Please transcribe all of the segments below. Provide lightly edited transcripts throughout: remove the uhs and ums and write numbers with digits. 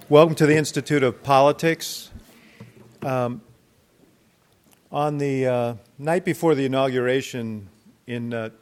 Welcome to the Institute of Politics. On the night before the inauguration in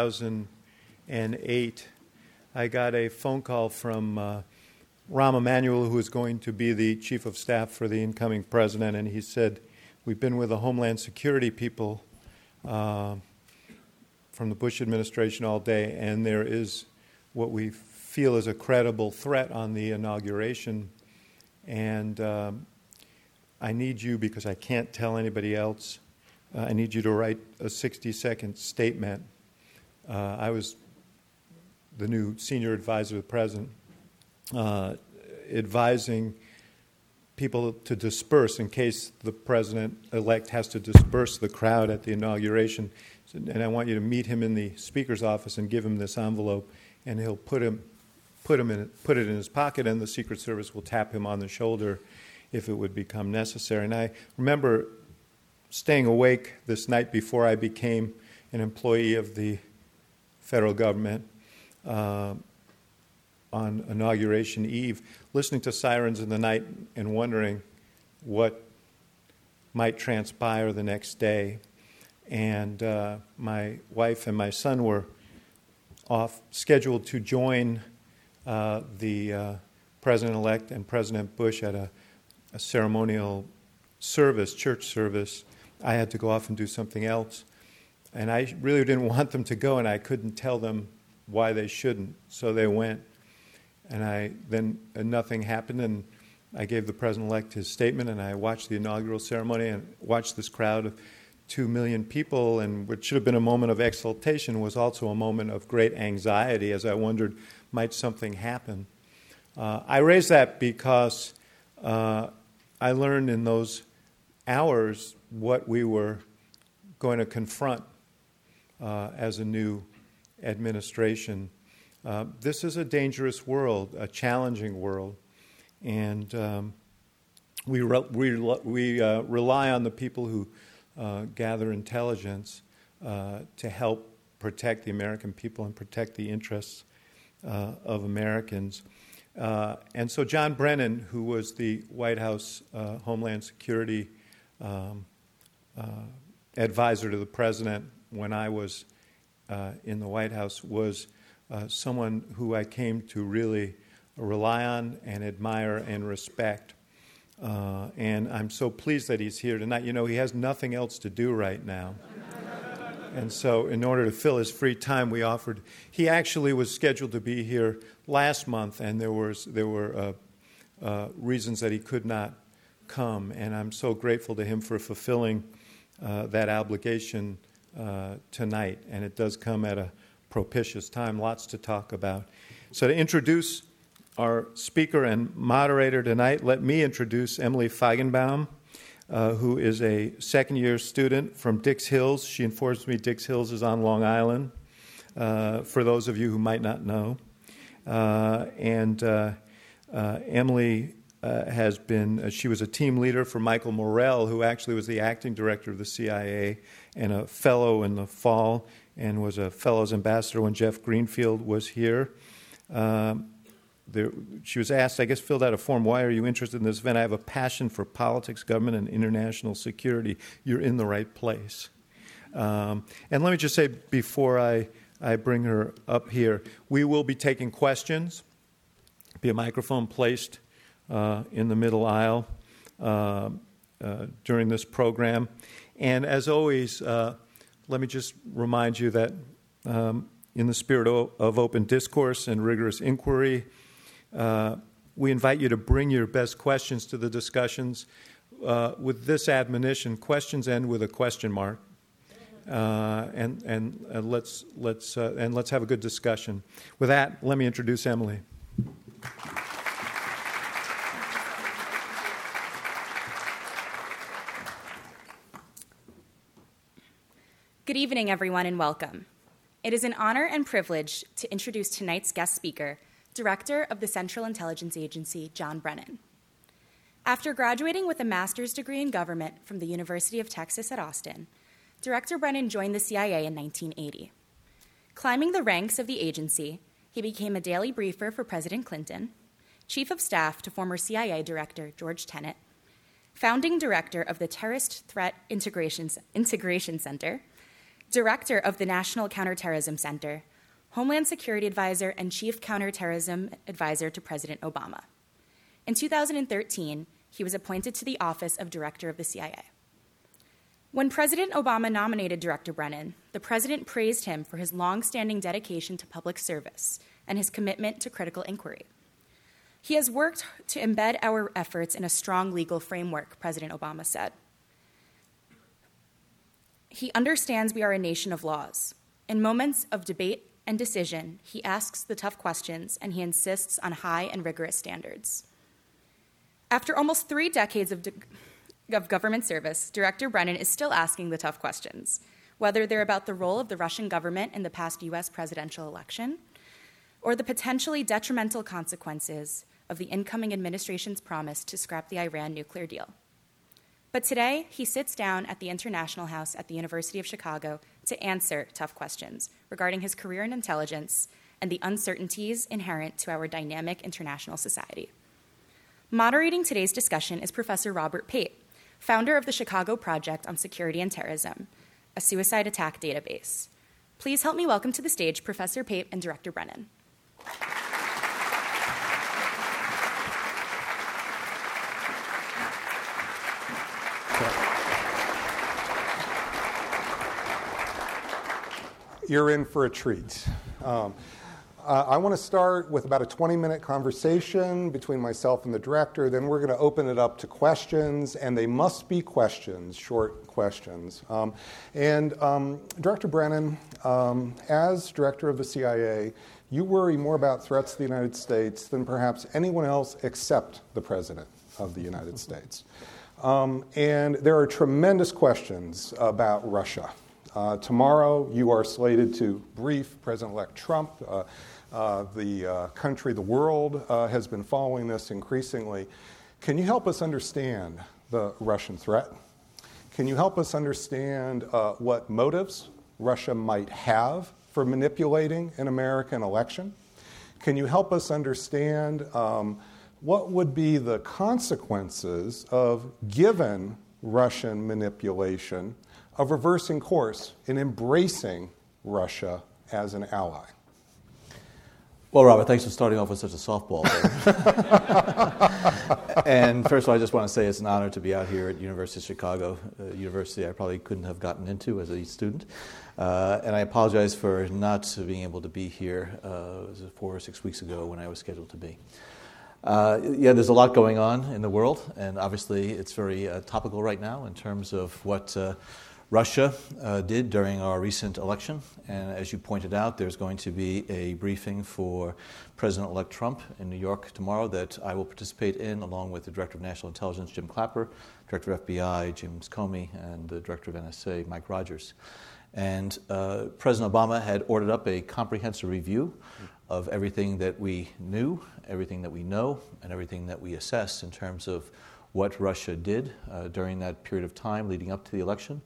2008, I got a phone call from Rahm Emanuel, who is going to be the chief of staff for the incoming president, and he said, "We've been with the Homeland Security people from the Bush administration all day, and there is what we feel is a credible threat on the inauguration, and I need you, because I can't tell anybody else, I need you to write a 60-second statement." I was the new senior advisor to the president, advising people to disperse in case the president-elect has to disperse the crowd at the inauguration. And I want you to meet him in the speaker's office and give him this envelope, and he'll put it in his pocket, and the Secret Service will tap him on the shoulder if it would become necessary. And I remember staying awake this night before I became an employee of the federal government on Inauguration Eve, listening to sirens in the night and wondering what might transpire the next day. And my wife and my son were scheduled to join the president-elect and President Bush at a ceremonial service, church service. I had to go off and do something else. And I really didn't want them to go, and I couldn't tell them why they shouldn't. So they went. And nothing happened, and I gave the president-elect his statement, and I watched the inaugural ceremony and watched this crowd of 2 million people, and what should have been a moment of exultation was also a moment of great anxiety as I wondered, might something happen? I raise that because I learned in those hours what we were going to confront as a new administration. This is a dangerous world, a challenging world, and we rely on the people who gather intelligence to help protect the American people and protect the interests of Americans. And so John Brennan, who was the White House Homeland Security advisor to the president when I was in the White House, was someone who I came to really rely on and admire and respect. And I'm so pleased that he's here tonight. You know, he has nothing else to do right now. And so in order to fill his free time, we offered. He actually was scheduled to be here last month, and there were reasons that he could not come. And I'm so grateful to him for fulfilling that obligation tonight. And it does come at a propitious time, lots to talk about. So to introduce our speaker and moderator tonight, let me introduce Emily Feigenbaum, who is a second-year student from Dix Hills. She informs me Dix Hills is on Long Island, for those of you who might not know. Emily she was a team leader for Michael Morrell, who actually was the acting director of the CIA and a fellow in the fall, and was a Fellows Ambassador when Jeff Greenfield was here. She was asked, I guess, filled out a form, "Why are you interested in this event?" "I have a passion for politics, government, and international security." You're in the right place. And let me just say, before I bring her up here, we will be taking questions. Be a microphone placed in the middle aisle during this program. And as always, let me just remind you that in the spirit of open discourse and rigorous inquiry, we invite you to bring your best questions to the discussions. With this admonition, questions end with a question mark, and let's have a good discussion. With that, let me introduce Emily. Good evening, everyone, and welcome. It is an honor and privilege to introduce tonight's guest speaker, Director of the Central Intelligence Agency, John Brennan. After graduating with a master's degree in government from the University of Texas at Austin, Director Brennan joined the CIA in 1980. Climbing the ranks of the agency, he became a daily briefer for President Clinton, Chief of Staff to former CIA Director George Tenet, founding director of the Terrorist Threat Integration Center, director of the National Counterterrorism Center, Homeland Security Advisor, and Chief Counterterrorism Advisor to President Obama. In 2013, he was appointed to the office of Director of the CIA. When President Obama nominated Director Brennan, the president praised him for his long-standing dedication to public service and his commitment to critical inquiry. He has worked to embed our efforts in a strong legal framework, President Obama said. He understands we are a nation of laws. In moments of debate and decision, he asks the tough questions and he insists on high and rigorous standards. After almost 3 decades of government service, Director Brennan is still asking the tough questions, whether they're about the role of the Russian government in the past U.S. presidential election or the potentially detrimental consequences of the incoming administration's promise to scrap the Iran nuclear deal. But today, he sits down at the International House at the University of Chicago to answer tough questions regarding his career in intelligence and the uncertainties inherent to our dynamic international society. Moderating today's discussion is Professor Robert Pape, founder of the Chicago Project on Security and Terrorism, a suicide attack database. Please help me welcome to the stage Professor Pape and Director Brennan. You're in for a treat. I want to start with about a 20-minute conversation between myself and the director. Then we're going to open it up to questions, and they must be questions, short questions. Director Brennan, as director of the CIA, you worry more about threats to the United States than perhaps anyone else except the President of the United States. And there are tremendous questions about Russia. Tomorrow, you are slated to brief President-elect Trump. The country, the world, has been following this increasingly. Can you help us understand the Russian threat? Can you help us understand what motives Russia might have for manipulating an American election? Can you help us understand what would be the consequences of, given Russian manipulation, of reversing course and embracing Russia as an ally? Well, Robert, thanks for starting off with such a softball there. And first of all, I just want to say it's an honor to be out here at University of Chicago, a university I probably couldn't have gotten into as a student. And I apologize for not being able to be here 4 or 6 weeks ago when I was scheduled to be. There's a lot going on in the world, and obviously it's very topical right now in terms of what Russia did during our recent election. And as you pointed out, there's going to be a briefing for President-elect Trump in New York tomorrow that I will participate in, along with the Director of National Intelligence, Jim Clapper, Director of FBI, James Comey, and the Director of NSA, Mike Rogers. And President Obama had ordered up a comprehensive review of everything that we knew, everything that we know, and everything that we assess in terms of what Russia did during that period of time leading up to the election.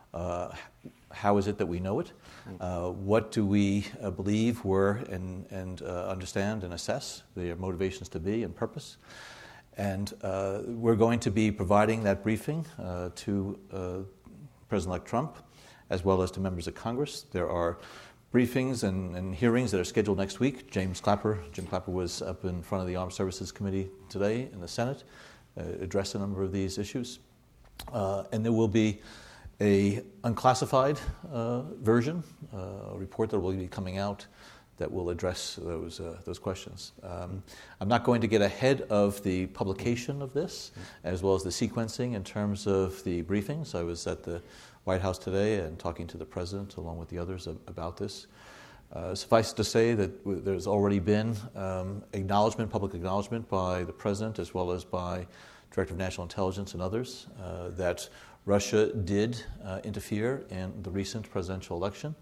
How is it that we know it? What do we believe were and understand and assess their motivations to be and purpose? And we're going to be providing that briefing to President-elect Trump as well as to members of Congress. There are briefings and hearings that are scheduled next week. Jim Clapper was up in front of the Armed Services Committee today in the Senate, addressed a number of these issues. And there will be a unclassified version, a report that will be coming out that will address those questions. I'm not going to get ahead of the publication of this, as well as the sequencing in terms of the briefings. I was at the White House today and talking to the President along with the others about this. Suffice to say that there's already been public acknowledgement by the President as well as by Director of National Intelligence and others that Russia did interfere in the recent presidential election,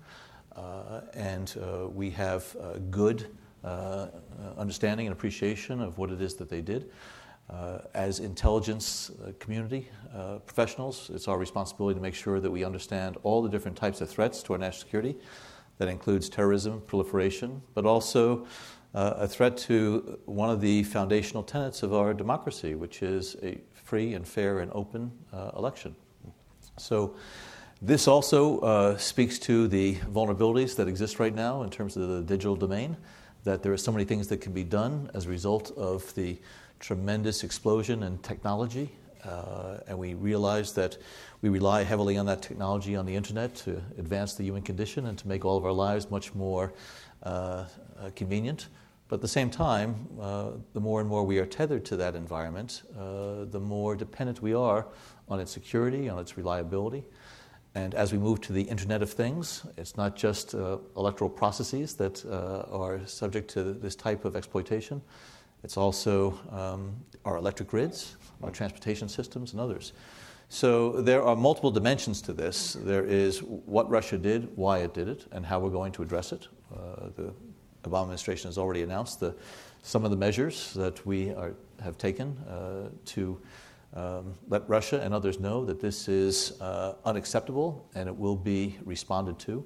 and we have a good understanding and appreciation of what it is that they did. As intelligence community professionals, it's our responsibility to make sure that we understand all the different types of threats to our national security. That includes terrorism, proliferation, but also a threat to one of the foundational tenets of our democracy, which is a free and fair and open election. So this also speaks to the vulnerabilities that exist right now in terms of the digital domain, that there are so many things that can be done as a result of the tremendous explosion in technology. And we realize that we rely heavily on that technology on the internet to advance the human condition and to make all of our lives much more convenient. But at the same time, the more and more we are tethered to that environment, the more dependent we are on its security, on its reliability. And as we move to the Internet of Things, it's not just electoral processes that are subject to this type of exploitation. It's also our electric grids, our transportation systems, and others. So there are multiple dimensions to this. There is what Russia did, why it did it, and how we're going to address it. The Obama administration has already announced some of the measures that we have taken to let Russia and others know that this is unacceptable and it will be responded to.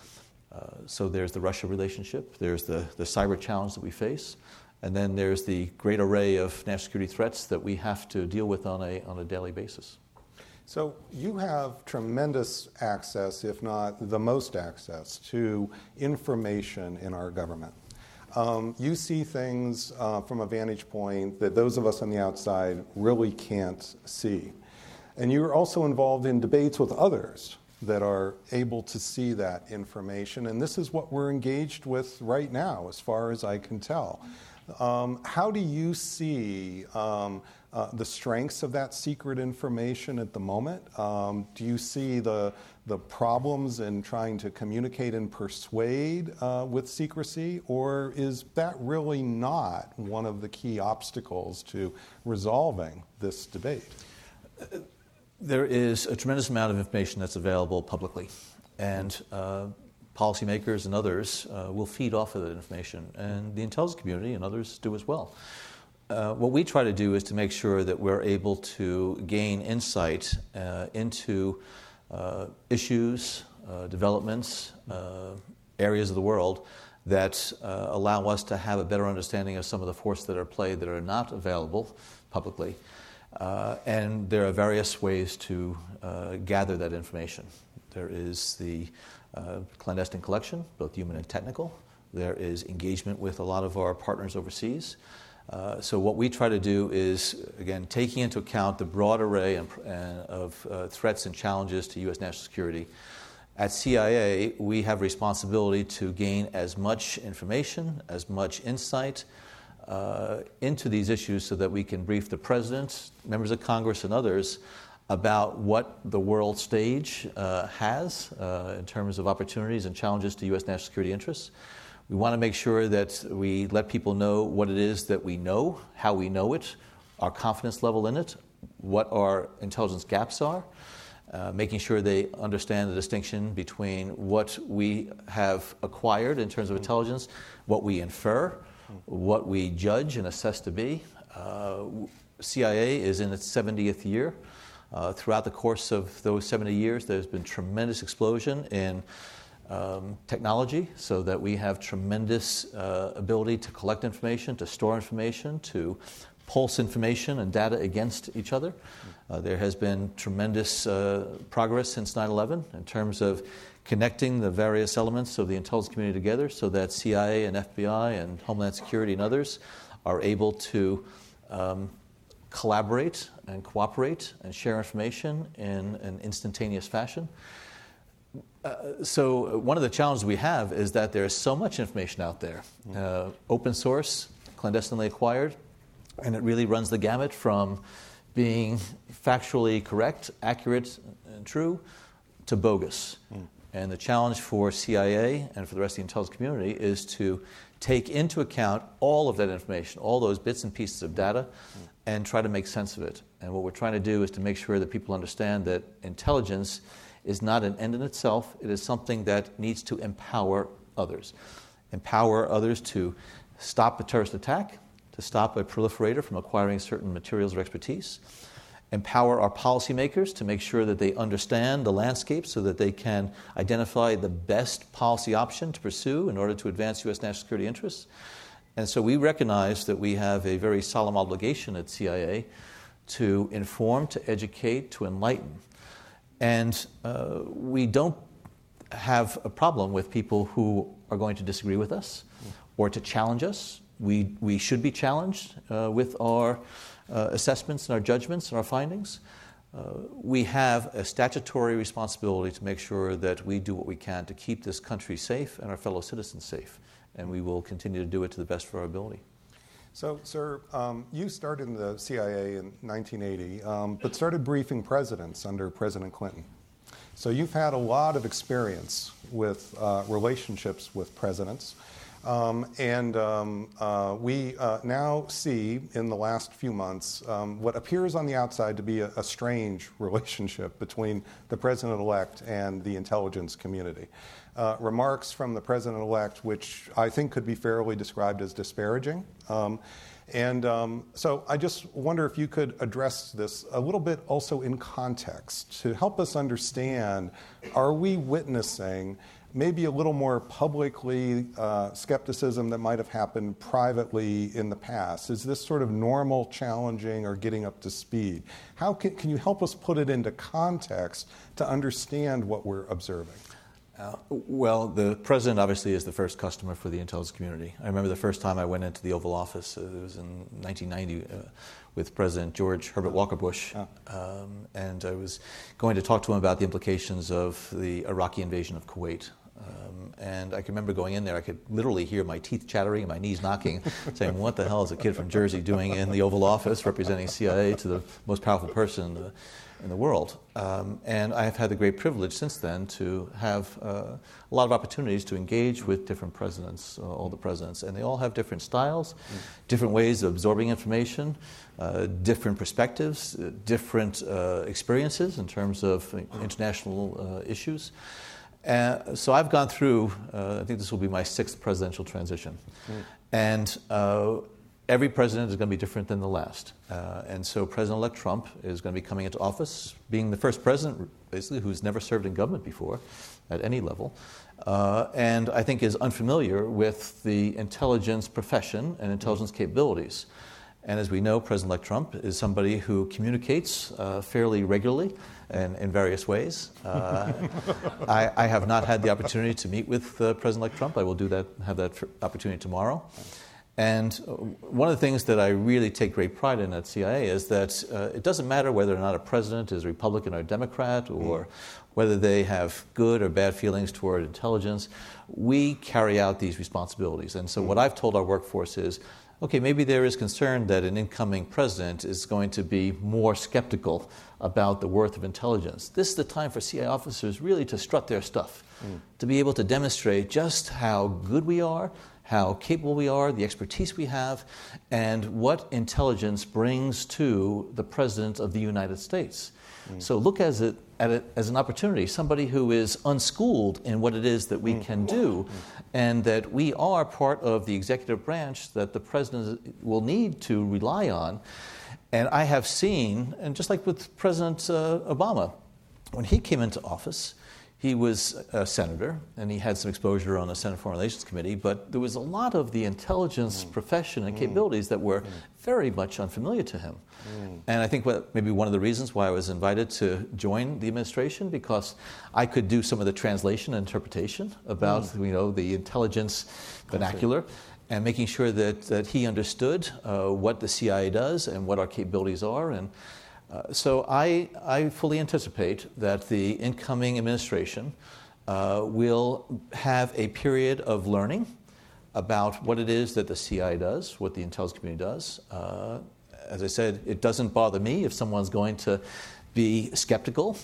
So there's the Russia relationship, there's the cyber challenge that we face, and then there's the great array of national security threats that we have to deal with on a daily basis. So you have tremendous access, if not the most access, to information in our government. You see things from a vantage point that those of us on the outside really can't see. And you're also involved in debates with others that are able to see that information. And this is what we're engaged with right now, as far as I can tell. How do you see the strengths of that secret information at the moment? Do you see the problems in trying to communicate and persuade with secrecy, or is that really not one of the key obstacles to resolving this debate? There is a tremendous amount of information that's available publicly, and policymakers and others will feed off of that information, and the intelligence community and others do as well. What we try to do is to make sure that we're able to gain insight into issues, developments, areas of the world that allow us to have a better understanding of some of the forces that are at play that are not available publicly. And there are various ways to gather that information. There is the clandestine collection, both human and technical. There is engagement with a lot of our partners overseas. So what we try to do is, again, taking into account the broad array of threats and challenges to U.S. national security. At CIA, we have responsibility to gain as much information, as much insight into these issues so that we can brief the President, members of Congress, and others about what the world stage has in terms of opportunities and challenges to U.S. national security interests. We want to make sure that we let people know what it is that we know, how we know it, our confidence level in it, what our intelligence gaps are, making sure they understand the distinction between what we have acquired in terms of intelligence, what we infer, what we judge and assess to be. CIA is in its 70th year. Throughout the course of those 70 years, there's been tremendous explosion in technology, so that we have tremendous ability to collect information, to store information, to pulse information and data against each other. There has been tremendous progress since 9/11 in terms of connecting the various elements of the intelligence community together so that CIA and FBI and Homeland Security and others are able to collaborate and cooperate and share information in an instantaneous fashion. So one of the challenges we have is that there is so much information out there, open source, clandestinely acquired, and it really runs the gamut from being factually correct, accurate, and true to bogus. And the challenge for CIA and for the rest of the intelligence community is to take into account all of that information, all those bits and pieces of data, and try to make sense of it. And what we're trying to do is to make sure that people understand that intelligence is not an end in itself. It is something that needs to empower others. Empower others to stop a terrorist attack, to stop a proliferator from acquiring certain materials or expertise. Empower our policymakers to make sure that they understand the landscape so that they can identify the best policy option to pursue in order to advance U.S. national security interests. And so we recognize that we have a very solemn obligation at CIA to inform, to educate, to enlighten. And we don't have a problem with people who are going to disagree with us or to challenge us. We should be challenged with our assessments and our judgments and our findings. We have a statutory responsibility to make sure that we do what we can to keep this country safe and our fellow citizens safe, and we will continue to do it to the best of our ability. So, sir, you started in the CIA in 1980, but started briefing presidents under President Clinton. So you've had a lot of experience with relationships with presidents. We now see in the last few months what appears on the outside to be a strange relationship between the president-elect and the intelligence community. Remarks from the president-elect which I think could be fairly described as disparaging. So I just wonder if you could address this a little bit also in context to help us understand, are we witnessing maybe a little more publicly skepticism that might have happened privately in the past? Is this sort of normal challenging or getting up to speed? How can you help us put it into context to understand what we're observing? Well, the president obviously is the first customer for the intelligence community. I remember the first time I went into the Oval Office, it was in 1990 with President George Herbert Walker Bush, and I was going to talk to him about the implications of the Iraqi invasion of Kuwait. And I can remember going in there, I could literally hear my teeth chattering and my knees knocking, saying, what the hell is a kid from Jersey doing in the Oval Office representing CIA to the most powerful person in the world? And I have had the great privilege since then to have a lot of opportunities to engage with different presidents, all the presidents, and they all have different styles, different ways of absorbing information, different perspectives, different experiences in terms of international issues. So I've gone through, I think this will be my 6th presidential transition. And every president is going to be different than the last. And so President-elect Trump is going to be coming into office, being the first president, basically, who's never served in government before at any level. And I think is unfamiliar with the intelligence profession and intelligence capabilities. And as we know, President-elect Trump is somebody who communicates fairly regularly and in various ways. I have not had the opportunity to meet with President-elect Trump. I will have that opportunity tomorrow. And one of the things that I really take great pride in at CIA is that it doesn't matter whether or not a president is a Republican or Democrat or whether they have good or bad feelings toward intelligence. We carry out these responsibilities. And so what I've told our workforce is, okay, maybe there is concern that an incoming president is going to be more skeptical about the worth of intelligence. This is the time for CIA officers really to strut their stuff, to be able to demonstrate just how good we are, how capable we are, the expertise we have, and what intelligence brings to the President of the United States. So look at it as an opportunity, somebody who is unschooled in what it is that we can do, and that we are part of the executive branch that the President will need to rely on. And I have seen, and just like with President Obama, when he came into office, he was a senator, and he had some exposure on the Senate Foreign Relations Committee, but there was a lot of the intelligence profession and capabilities that were very much unfamiliar to him. And I think maybe one of the reasons why I was invited to join the administration, because I could do some of the translation and interpretation about the intelligence vernacular, and making sure that he understood what the CIA does and what our capabilities are. And so I fully anticipate that the incoming administration will have a period of learning about what it is that the CIA does, what the intelligence community does. As I said, it doesn't bother me if someone's going to be skeptical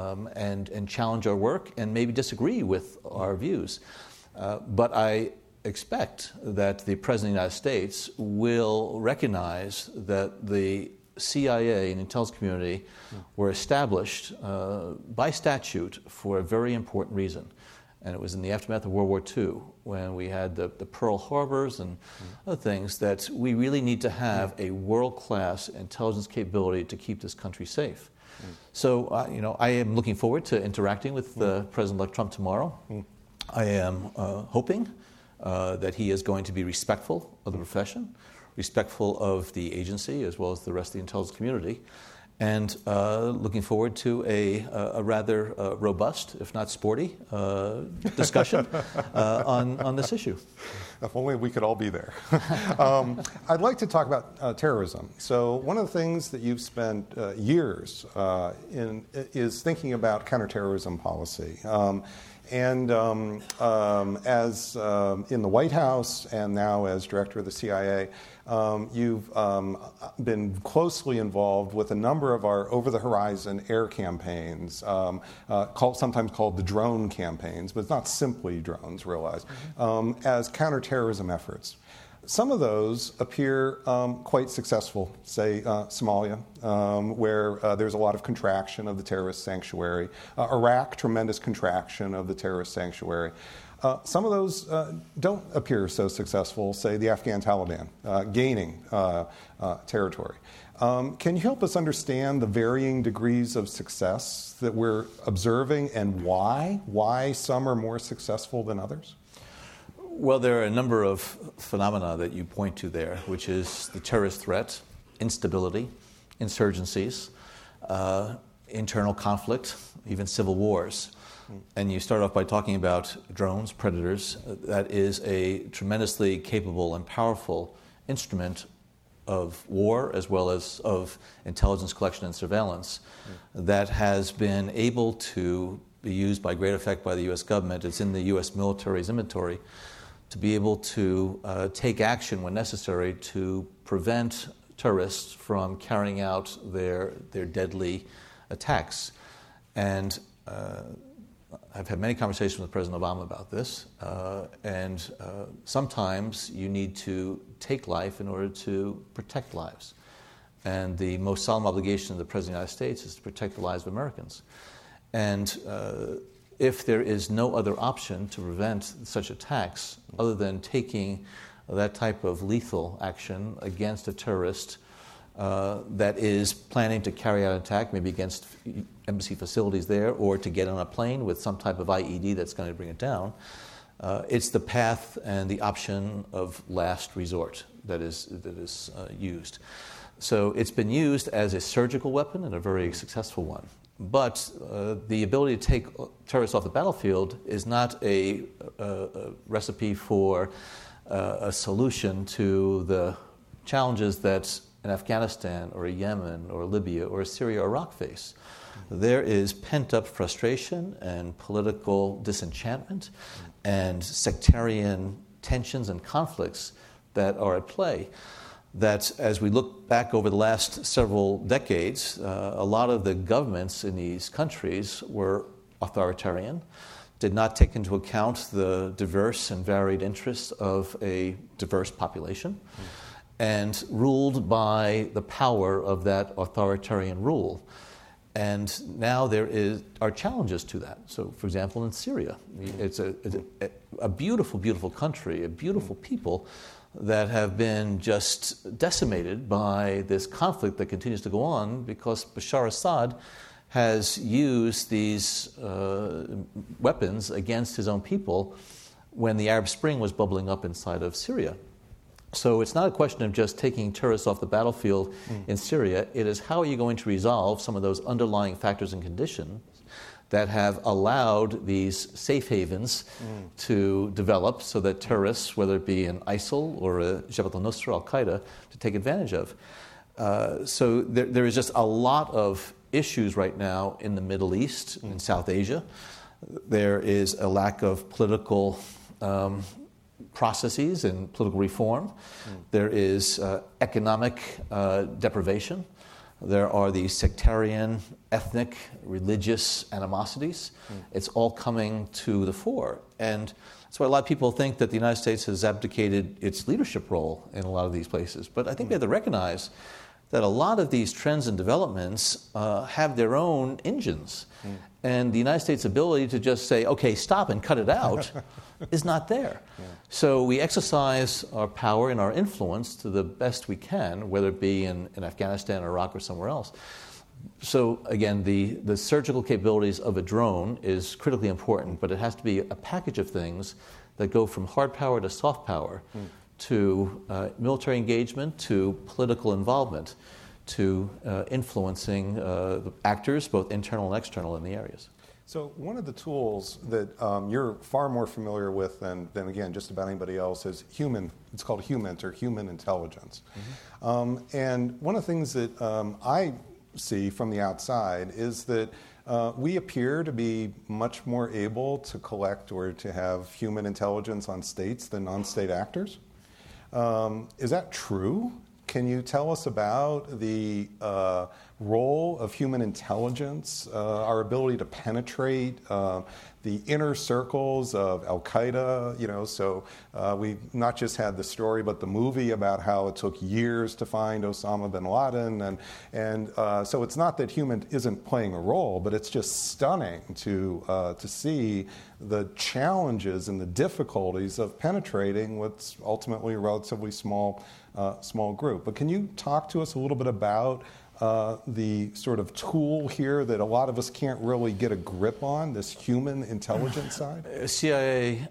and challenge our work and maybe disagree with our views. But I expect that the President of the United States will recognize that the CIA and intelligence community were established by statute for a very important reason. And it was in the aftermath of World War II, when we had the Pearl Harbors and other things, that we really need to have a world-class intelligence capability to keep this country safe. So, I am looking forward to interacting with President-elect Trump tomorrow. I am hoping that he is going to be respectful of the profession, respectful of the agency as well as the rest of the intelligence community, and looking forward to a rather robust, if not sporty, discussion on this issue. If only we could all be there. I'd like to talk about terrorism. So one of the things that you've spent years in is thinking about counterterrorism policy. And as in the White House and now as director of the CIA, you've been closely involved with a number of our over-the-horizon air campaigns, sometimes called the drone campaigns, but it's not simply drones, realize, as counterterrorism efforts. Some of those appear quite successful, say Somalia, where there's a lot of contraction of the terrorist sanctuary. Iraq, tremendous contraction of the terrorist sanctuary. Some of those don't appear so successful, say the Afghan Taliban, gaining territory. Can you help us understand the varying degrees of success that we're observing and why some are more successful than others? Well, there are a number of phenomena that you point to there, which is the terrorist threat, instability, insurgencies, internal conflict, even civil wars. And you start off by talking about drones, predators. That is a tremendously capable and powerful instrument of war as well as of intelligence collection and surveillance that has been able to be used by great effect by the U.S. government. It's in the U.S. military's inventory to be able to take action when necessary to prevent terrorists from carrying out their deadly attacks. And I've had many conversations with President Obama about this, and sometimes you need to take life in order to protect lives. And the most solemn obligation of the President of the United States is to protect the lives of Americans. And if there is no other option to prevent such attacks other than taking that type of lethal action against a terrorist that is planning to carry out an attack, maybe against embassy facilities there, or to get on a plane with some type of IED that's going to bring it down, it's the path and the option of last resort that is used. So it's been used as a surgical weapon and a very successful one. But the ability to take terrorists off the battlefield is not a recipe for a solution to the challenges that in Afghanistan or Yemen or Libya or Syria or Iraq face. There is pent-up frustration and political disenchantment and sectarian tensions and conflicts that are at play. That as we look back over the last several decades, a lot of the governments in these countries were authoritarian, did not take into account the diverse and varied interests of a diverse population, and ruled by the power of that authoritarian rule. And now there are challenges to that. So, for example, in Syria, it's a beautiful, beautiful country, a beautiful people that have been just decimated by this conflict that continues to go on because Bashar Assad has used these weapons against his own people when the Arab Spring was bubbling up inside of Syria. So it's not a question of just taking terrorists off the battlefield in Syria. It is how are you going to resolve some of those underlying factors and conditions that have allowed these safe havens to develop so that terrorists, whether it be in ISIL or Jabhat al-Nusra, al-Qaeda, to take advantage of. So there is just a lot of issues right now in the Middle East, in South Asia. There is a lack of political processes and political reform. There is economic deprivation. There are these sectarian, ethnic, religious animosities. It's all coming to the fore. And that's why a lot of people think that the United States has abdicated its leadership role in a lot of these places. But I think we have to recognize that a lot of these trends and developments have their own engines. And the United States' ability to just say, okay, stop and cut it out is not there. So we exercise our power and our influence to the best we can, whether it be in Afghanistan, Iraq, or somewhere else. So again, the surgical capabilities of a drone is critically important, but it has to be a package of things that go from hard power to soft power, to military engagement, to political involvement, to influencing the actors, both internal and external, in the areas. So one of the tools that you're far more familiar with than again, just about anybody else is human. It's called HUMINT, or human intelligence. And one of the things that I see from the outside is that we appear to be much more able to collect or to have human intelligence on states than non-state actors. Is that true? Can you tell us about the role of human intelligence, our ability to penetrate the inner circles of Al-Qaeda? So we not just had the story, but the movie about how it took years to find Osama bin Laden, and so it's not that human isn't playing a role, but it's just stunning to see the challenges and the difficulties of penetrating what's ultimately a relatively small group. But can you talk to us a little bit about the sort of tool here that a lot of us can't really get a grip on, this human intelligence side? CIA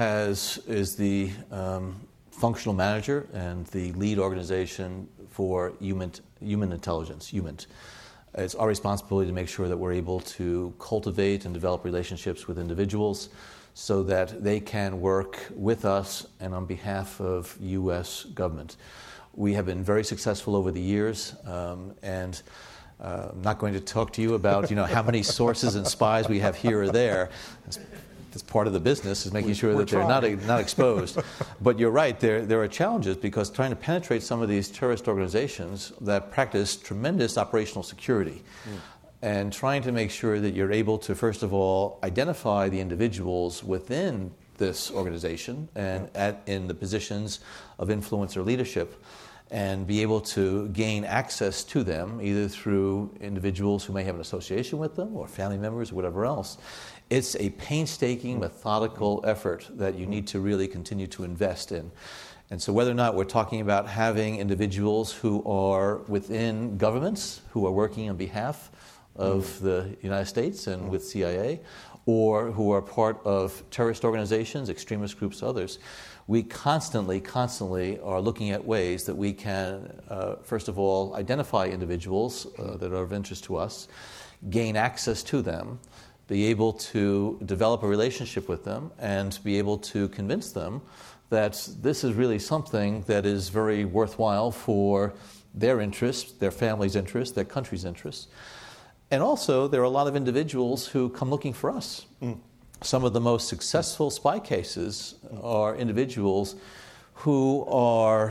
is the functional manager and the lead organization for human intelligence, HUMINT. It's our responsibility to make sure that we're able to cultivate and develop relationships with individuals so that they can work with us and on behalf of U.S. government. We have been very successful over the years, and I'm not going to talk to you about how many sources and spies we have here or there. That's part of the business, is making sure that they're not exposed. But you're right, there are challenges, because trying to penetrate some of these terrorist organizations that practice tremendous operational security, and trying to make sure that you're able to, first of all, identify the individuals within this organization and in the positions of influence or leadership, and be able to gain access to them, either through individuals who may have an association with them or family members or whatever else. It's a painstaking, methodical effort that you need to really continue to invest in. And so whether or not we're talking about having individuals who are within governments, who are working on behalf of the United States and with CIA, or who are part of terrorist organizations, extremist groups, others, we constantly are looking at ways that we can, first of all, identify individuals that are of interest to us, gain access to them, be able to develop a relationship with them, and be able to convince them that this is really something that is very worthwhile for their interests, their family's interests, their country's interests. And also, there are a lot of individuals who come looking for us. Some of the most successful spy cases are individuals who are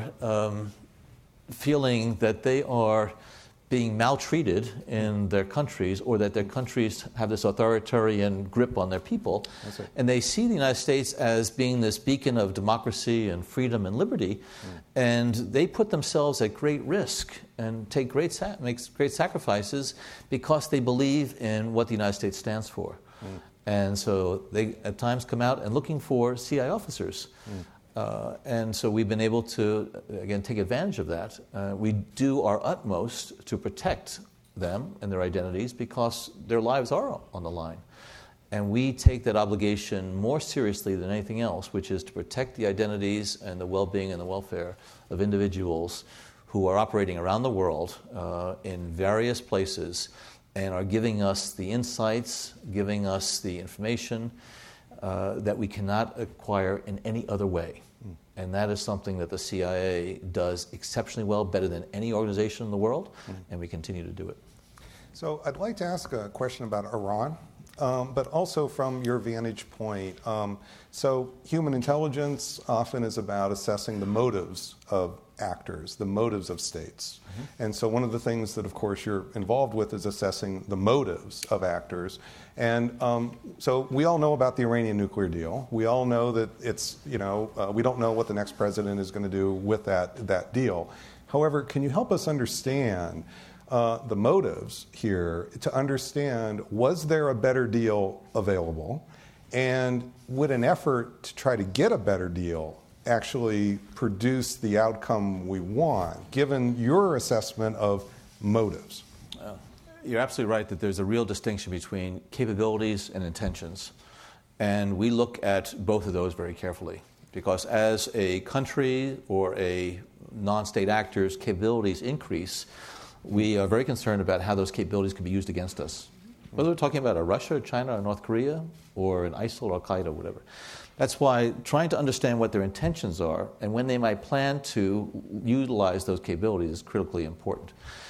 feeling that they are being maltreated in their countries, or that their countries have this authoritarian grip on their people. And they see the United States as being this beacon of democracy and freedom and liberty, and they put themselves at great risk and take make great sacrifices because they believe in what the United States stands for. And so they at times come out and looking for CIA officers. And so we've been able to, again, take advantage of that. We do our utmost to protect them and their identities because their lives are on the line. And we take that obligation more seriously than anything else, which is to protect the identities and the well-being and the welfare of individuals who are operating around the world in various places and are giving us the insights, giving us the information that we cannot acquire in any other way. And that is something that the CIA does exceptionally well, better than any organization in the world, and we continue to do it. So I'd like to ask a question about Iran, but also from your vantage point. So human intelligence often is about assessing the motives of actors, the motives of states. And so one of the things that, of course, you're involved with is assessing the motives of actors. And so we all know about the Iranian nuclear deal. We all know that it's, we don't know what the next president is going to do with that deal. However, can you help us understand the motives here, to understand, was there a better deal available? And would an effort to try to get a better deal actually produce the outcome we want, given your assessment of motives? You're absolutely right that there's a real distinction between capabilities and intentions. And we look at both of those very carefully, because as a country or a non-state actor's capabilities increase, we are very concerned about how those capabilities can be used against us. Whether we're talking about a Russia, China, or North Korea, or an ISIL, or Al-Qaeda, or whatever. That's why trying to understand what their intentions are and when they might plan to utilize those capabilities is critically important.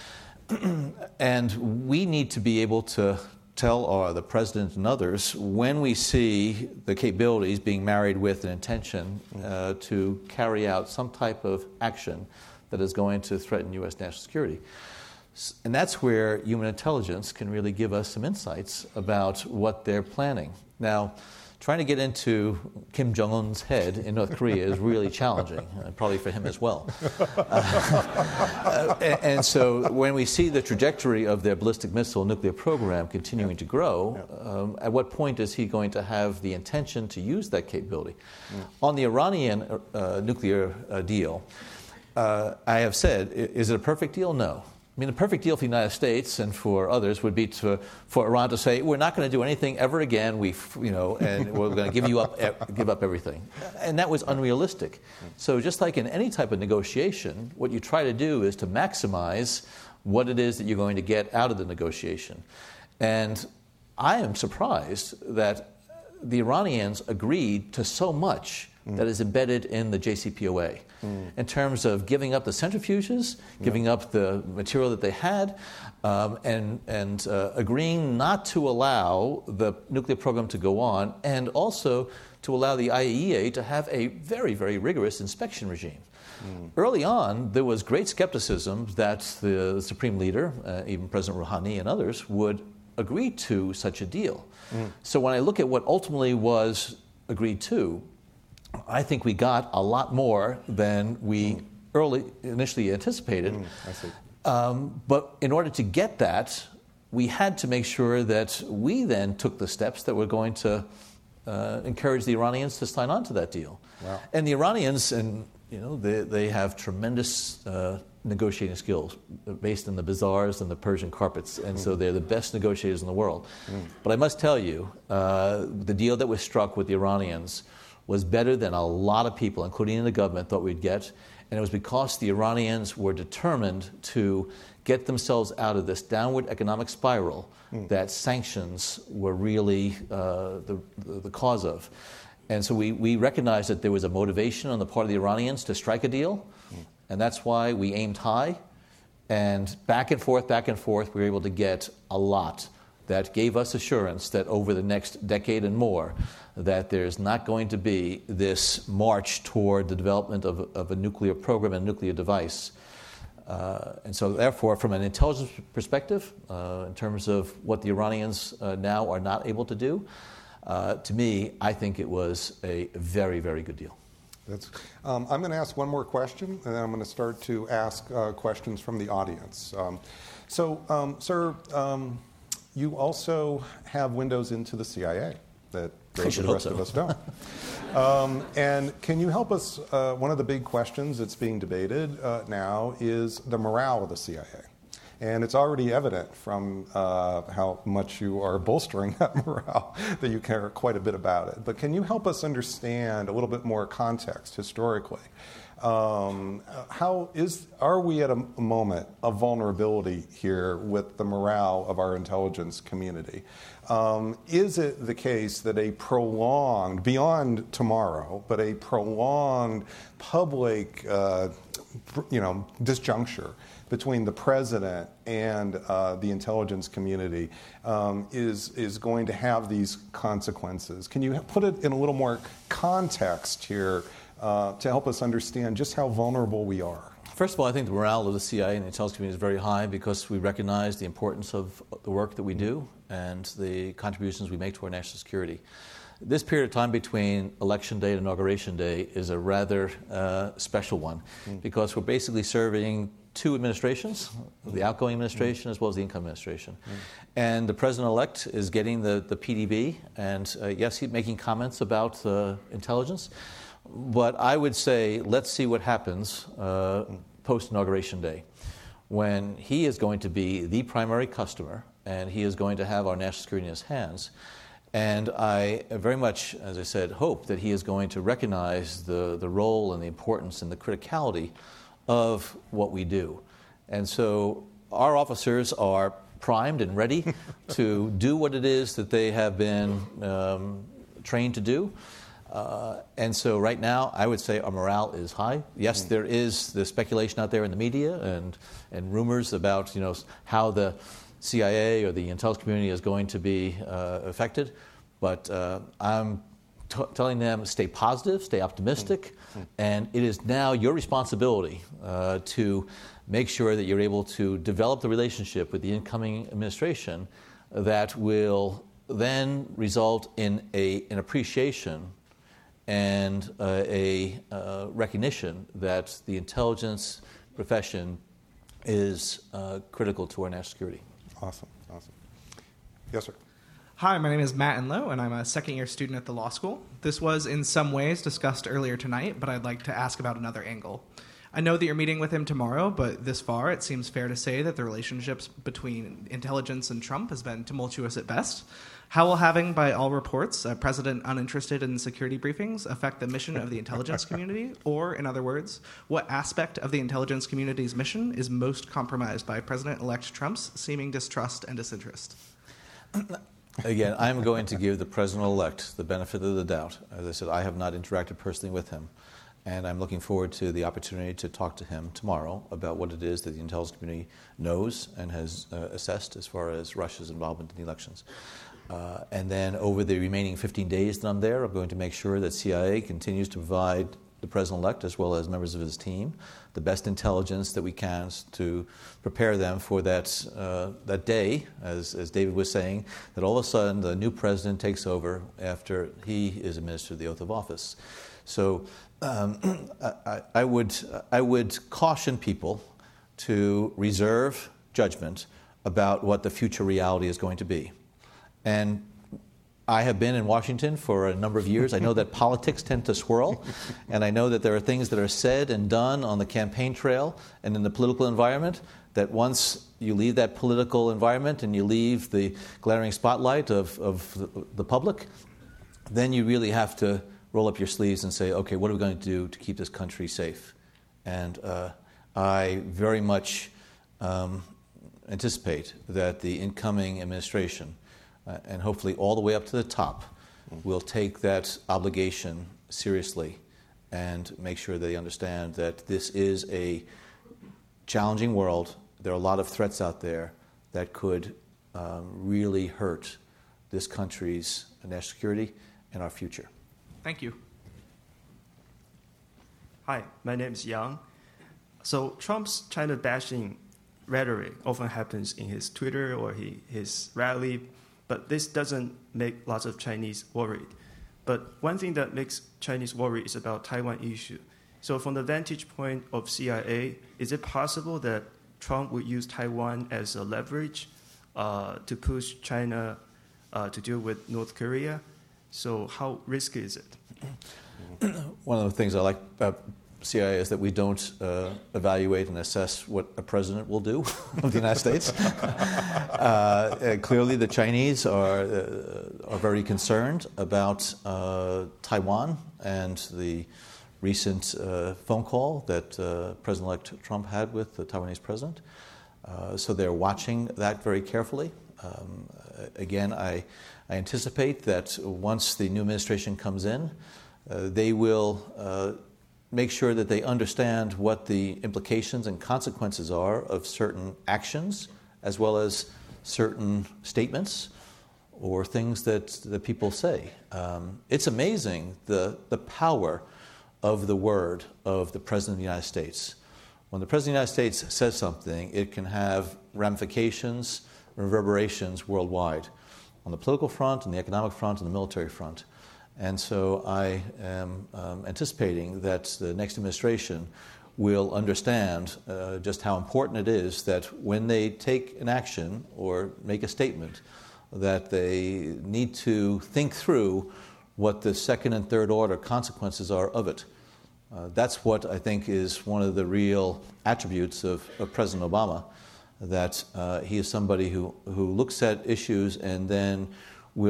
And we need to be able to tell the President and others when we see the capabilities being married with an intention to carry out some type of action that is going to threaten U.S. national security. And that's where human intelligence can really give us some insights about what they're planning. Now, trying to get into Kim Jong-un's head in North Korea is really challenging, probably for him as well. And so when we see the trajectory of their ballistic missile nuclear program continuing to grow, at what point is he going to have the intention to use that capability? On the Iranian nuclear deal, I have said, is it a perfect deal? No. I mean, the perfect deal for the United States and for others would be for Iran to say, we're not going to do anything ever again, and we're going to give up everything. And that was unrealistic. So just like in any type of negotiation, what you try to do is to maximize what it is that you're going to get out of the negotiation. And I am surprised that the Iranians agreed to so much that is embedded in the JCPOA in terms of giving up the centrifuges, giving up the material that they had, and agreeing not to allow the nuclear program to go on, and also to allow the IAEA to have a very, very rigorous inspection regime. Early on, there was great skepticism that the Supreme Leader, even President Rouhani and others, would agree to such a deal. So when I look at what ultimately was agreed to, I think we got a lot more than we initially anticipated. I see. But in order to get that, we had to make sure that we then took the steps that were going to encourage the Iranians to sign on to that deal. Wow. And the Iranians, they have tremendous negotiating skills based on the bazaars and the Persian carpets, and so they're the best negotiators in the world. But I must tell you, the deal that was struck with the Iranians was better than a lot of people, including in the government, thought we'd get. And it was because the Iranians were determined to get themselves out of this downward economic spiral that sanctions were really the cause of. And so we recognized that there was a motivation on the part of the Iranians to strike a deal, and that's why we aimed high. And back and forth, we were able to get a lot that gave us assurance that over the next decade and more, that there's not going to be this march toward the development of a nuclear program and nuclear device. And so therefore, from an intelligence perspective, in terms of what the Iranians now are not able to do, to me, I think it was a very, very good deal. I'm going to ask one more question, and then I'm going to start to ask questions from the audience. Sir, you also have windows into the CIA that the rest of us don't. And can you help us? One of the big questions that's being debated now is the morale of the CIA. And it's already evident from how much you are bolstering that morale that you care quite a bit about it. But can you help us understand a little bit more context historically? Are we at a moment of vulnerability here with the morale of our intelligence community? Is it the case that a prolonged, beyond tomorrow, but a prolonged public, disjuncture between the president and the intelligence community is going to have these consequences? Can you put it in a little more context here to help us understand just how vulnerable we are? First of all, I think the morale of the CIA and the intelligence community is very high because we recognize the importance of the work that we do and the contributions we make to our national security. This period of time between Election Day and Inauguration Day is a rather special one because we're basically serving two administrations, the outgoing administration as well as the incoming administration. And the president-elect is getting the PDB, and yes, he's making comments about intelligence. But I would say, let's see what happens post-Inauguration Day, when he is going to be the primary customer, and he is going to have our national security in his hands. And I very much, as I said, hope that he is going to recognize the role and the importance and the criticality of what we do. And so our officers are primed and ready to do what it is that they have been trained to do. And so right now, I would say our morale is high. Yes, there is the speculation out there in the media and rumors about how the CIA or the intelligence community is going to be affected. But I'm telling them stay positive, stay optimistic, and it is now your responsibility to make sure that you're able to develop the relationship with the incoming administration that will then result in an appreciation and a recognition that the intelligence profession is critical to our national security. Awesome. Yes, sir. Hi, my name is Matt Enlow, and I'm a second-year student at the law school. This was in some ways discussed earlier tonight, but I'd like to ask about another angle. I know that you're meeting with him tomorrow, but this far it seems fair to say that the relationships between intelligence and Trump has been tumultuous at best. How will having, by all reports, a president uninterested in security briefings affect the mission of the intelligence community? Or, in other words, what aspect of the intelligence community's mission is most compromised by President-elect Trump's seeming distrust and disinterest? Again, I'm going to give the president-elect the benefit of the doubt. As I said, I have not interacted personally with him, and I'm looking forward to the opportunity to talk to him tomorrow about what it is that the intelligence community knows and has assessed as far as Russia's involvement in the elections. And then over the remaining 15 days that I'm there, I'm going to make sure that CIA continues to provide the president-elect as well as members of his team the best intelligence that we can to prepare them for that day, as David was saying, that all of a sudden the new president takes over after he is administered the oath of office. So I would caution people to reserve judgment about what the future reality is going to be. And I have been in Washington for a number of years. I know that politics tend to swirl, and I know that there are things that are said and done on the campaign trail and in the political environment that once you leave that political environment and you leave the glaring spotlight of the public, then you really have to roll up your sleeves and say, okay, what are we going to do to keep this country safe? And I very much anticipate that the incoming administration and hopefully all the way up to the top, will take that obligation seriously and make sure they understand that this is a challenging world. There are a lot of threats out there that could really hurt this country's national security and our future. Thank you. Hi, my name is Yang. So Trump's China bashing rhetoric often happens in his Twitter or his rally, but this doesn't make lots of Chinese worried. But one thing that makes Chinese worried is about Taiwan issue. So from the vantage point of CIA, is it possible that Trump would use Taiwan as a leverage to push China to deal with North Korea? So how risky is it? One of the things I like about CIA is that we don't evaluate and assess what a president will do of the United States. Clearly, the Chinese are very concerned about Taiwan and the recent phone call that President-elect Trump had with the Taiwanese president. So they're watching that very carefully. Again, I anticipate that once the new administration comes in, they will make sure that they understand what the implications and consequences are of certain actions as well as certain statements or things that people say. It's amazing the power of the word of the President of the United States. When the President of the United States says something, it can have ramifications, reverberations worldwide, on the political front, on the economic front, on the military front. And so I am anticipating that the next administration will understand just how important it is that when they take an action or make a statement, that they need to think through what the second and third order consequences are of it. That's what I think is one of the real attributes of President Obama, that he is somebody who looks at issues and then will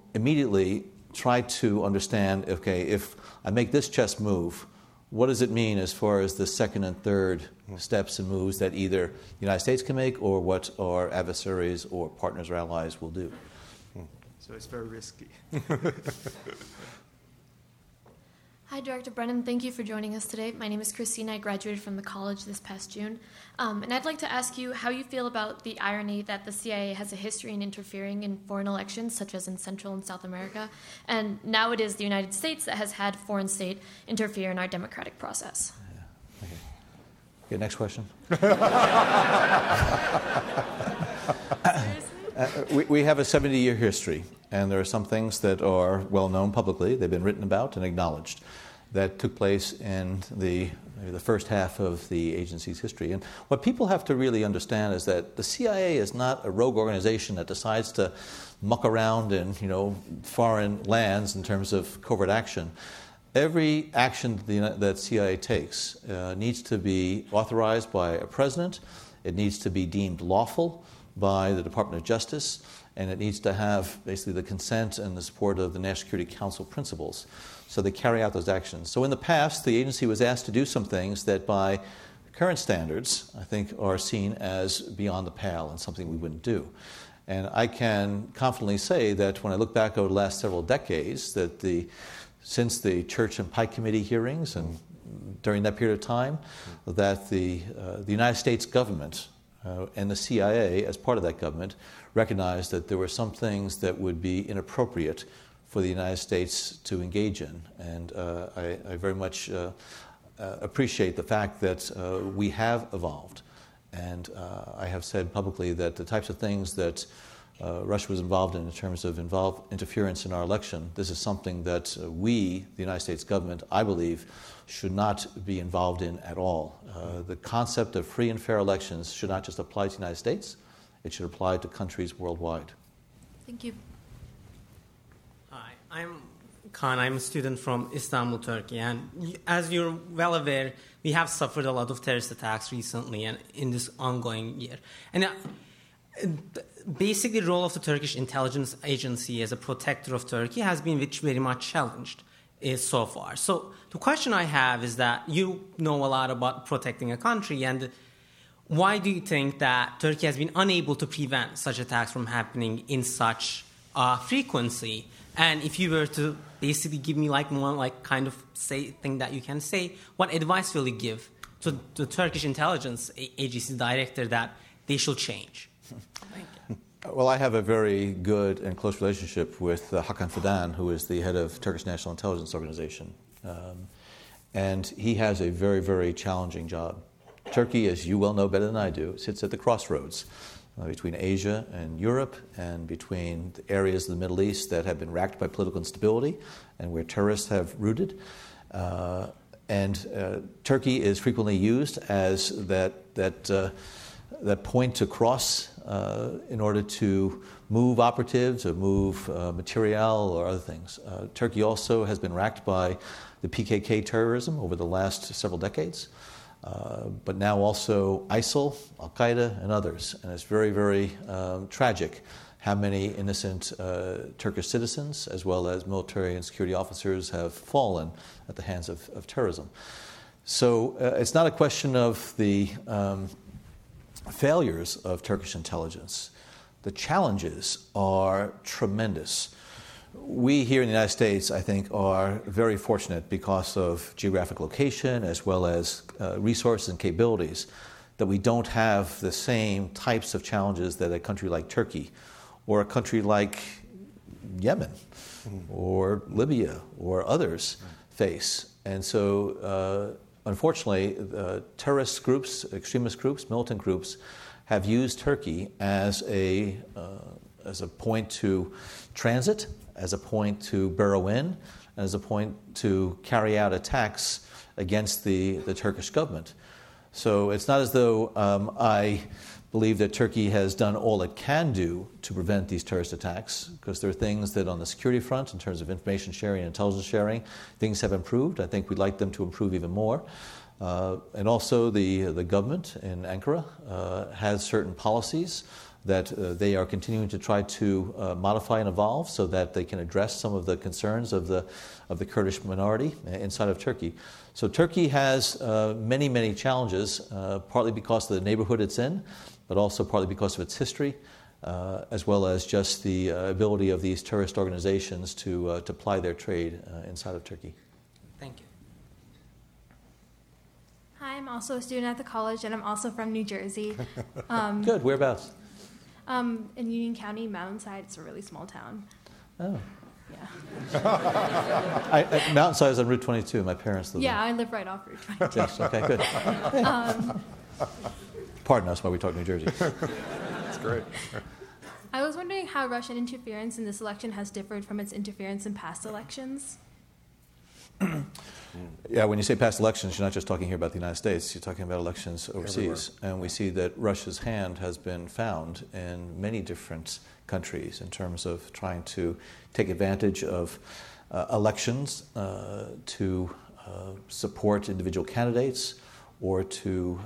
immediately try to understand, okay, if I make this chess move, what does it mean as far as the second and third steps and moves that either the United States can make or what our adversaries or partners or allies will do? So it's very risky. Hi, Director Brennan. Thank you for joining us today. My name is Christina. I graduated from the college this past June. And I'd like to ask you how you feel about the irony that the CIA has a history in interfering in foreign elections, such as in Central and South America. And now it is the United States that has had foreign state interfere in our democratic process. Yeah. Okay, next question. We have a 70-year history, and there are some things that are well known publicly. They've been written about and acknowledged that took place in maybe the first half of the agency's history. And what people have to really understand is that the CIA is not a rogue organization that decides to muck around in foreign lands in terms of covert action. Every action that CIA takes needs to be authorized by a president. It needs to be deemed lawful by the Department of Justice, and it needs to have basically the consent and the support of the National Security Council principles. So they carry out those actions. So in the past, the agency was asked to do some things that by current standards, I think, are seen as beyond the pale and something we wouldn't do. And I can confidently say that when I look back over the last several decades, that since the Church and Pike Committee hearings and during that period of time, that the United States government and the CIA, as part of that government, recognized that there were some things that would be inappropriate for the United States to engage in. And I very much appreciate the fact that we have evolved. And I have said publicly that the types of things that Russia was involved in terms of interference in our election, this is something that we, the United States government, I believe, should not be involved in at all. The concept of free and fair elections should not just apply to the United States, it should apply to countries worldwide. Thank you. Hi, I'm Khan. I'm a student from Istanbul, Turkey. And as you're well aware, we have suffered a lot of terrorist attacks recently and in this ongoing year. And basically, the role of the Turkish intelligence agency as a protector of Turkey has been very much challenged so far. So the question I have is that you know a lot about protecting a country, and why do you think that Turkey has been unable to prevent such attacks from happening in such frequency? And if you were to basically give me one kind of thing that you can say, what advice will you give to the Turkish intelligence agency director that they should change? Thank you. Well, I have a very good and close relationship with Hakan Fidan, who is the head of Turkish National Intelligence Organization. And he has a very, very challenging job. Turkey, as you well know better than I do, sits at the crossroads between Asia and Europe and between the areas of the Middle East that have been racked by political instability and where terrorists have rooted. Turkey is frequently used as that point to cross in order to move operatives or move material or other things. Turkey also has been racked by the PKK terrorism over the last several decades, but now also ISIL, Al-Qaeda, and others. And it's very, very tragic how many innocent Turkish citizens, as well as military and security officers, have fallen at the hands of terrorism. So it's not a question of the failures of Turkish intelligence. The challenges are tremendous. We here in the United States, I think, are very fortunate because of geographic location as well as resources and capabilities that we don't have the same types of challenges that a country like Turkey or a country like Yemen or Libya or others face. And so unfortunately, terrorist groups, extremist groups, militant groups have used Turkey as a point to transit, as a point to burrow in, as a point to carry out attacks against the Turkish government. So it's not as though I believe that Turkey has done all it can do to prevent these terrorist attacks, because there are things that on the security front, in terms of information sharing and intelligence sharing, things have improved. I think we'd like them to improve even more. And also the government in Ankara has certain policies that they are continuing to try to modify and evolve so that they can address some of the concerns of the Kurdish minority inside of Turkey. So Turkey has many, many challenges, partly because of the neighborhood it's in, but also partly because of its history, as well as just the ability of these terrorist organizations to ply their trade inside of Turkey. Thank you. Hi, I'm also a student at the college, and I'm also from New Jersey. Good. Whereabouts? In Union County, Mountainside. It's a really small town. Oh. Yeah. Mountainside is on Route 22. My parents live there. Yeah, I live right off Route 22. Yes, okay, good. Pardon us while we talk New Jersey. That's great. I was wondering how Russian interference in this election has differed from its interference in past elections. Yeah, when you say past elections, you're not just talking here about the United States, you're talking about elections overseas. Everywhere. And we see that Russia's hand has been found in many different countries in terms of trying to take advantage of elections to support individual candidates or to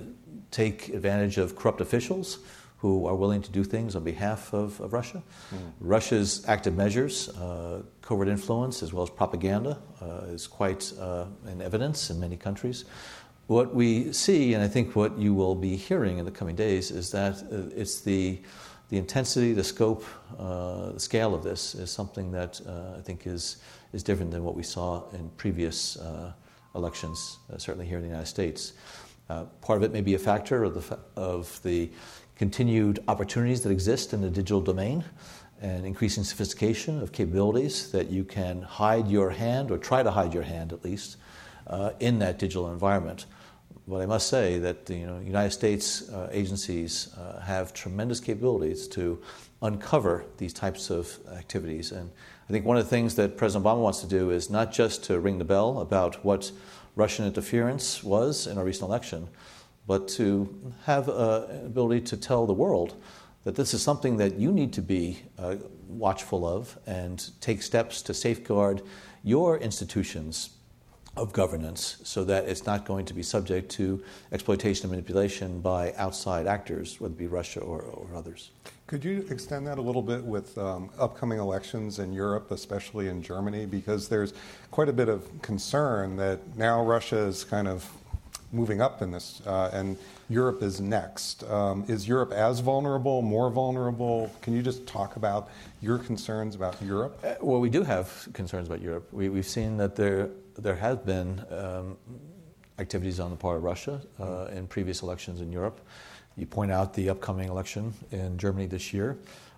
take advantage of corrupt officials who are willing to do things on behalf of Russia. Russia's active measures, covert influence as well as propaganda, is quite in evidence in many countries. What we see, and I think what you will be hearing in the coming days, is that it's the intensity, the scope, the scale of this is something that I think is different than what we saw in previous elections, certainly here in the United States. Part of it may be a factor of the continued opportunities that exist in the digital domain and increasing sophistication of capabilities that you can hide your hand, or try to hide your hand at least, in that digital environment. But I must say that the United States agencies have tremendous capabilities to uncover these types of activities. And I think one of the things that President Obama wants to do is not just to ring the bell about what Russian interference was in our recent election, but to have an ability to tell the world that this is something that you need to be watchful of and take steps to safeguard your institutions of governance so that it's not going to be subject to exploitation and manipulation by outside actors, whether it be Russia or others. Could you extend that a little bit with upcoming elections in Europe, especially in Germany? Because there's quite a bit of concern that now Russia is kind of moving up in this, and Europe is next. Is Europe as vulnerable, more vulnerable? Can you just talk about your concerns about Europe? Well, we do have concerns about Europe. We've seen that there have been activities on the part of Russia in previous elections in Europe. You point out the upcoming election in Germany this year.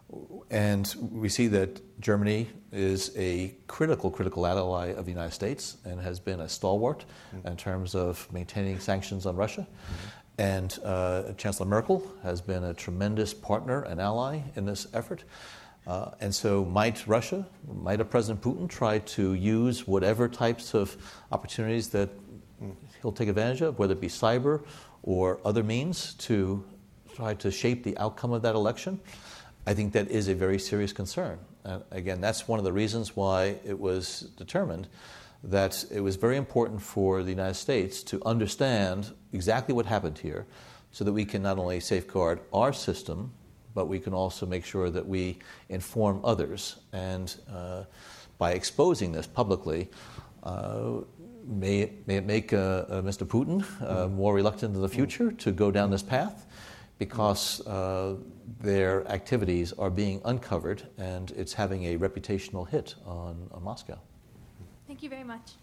And we see that Germany is a critical ally of the United States and has been a stalwart in terms of maintaining sanctions on Russia. And Chancellor Merkel has been a tremendous partner and ally in this effort. And so might a President Putin try to use whatever types of opportunities that he'll take advantage of, whether it be cyber or other means, to try to shape the outcome of that election? I think that is a very serious concern. And again, that's one of the reasons why it was determined that it was very important for the United States to understand exactly what happened here so that we can not only safeguard our system, but we can also make sure that we inform others. And by exposing this publicly, may it make Mr. Putin more reluctant in the future to go down this path, because their activities are being uncovered and it's having a reputational hit on Moscow. Thank you very much.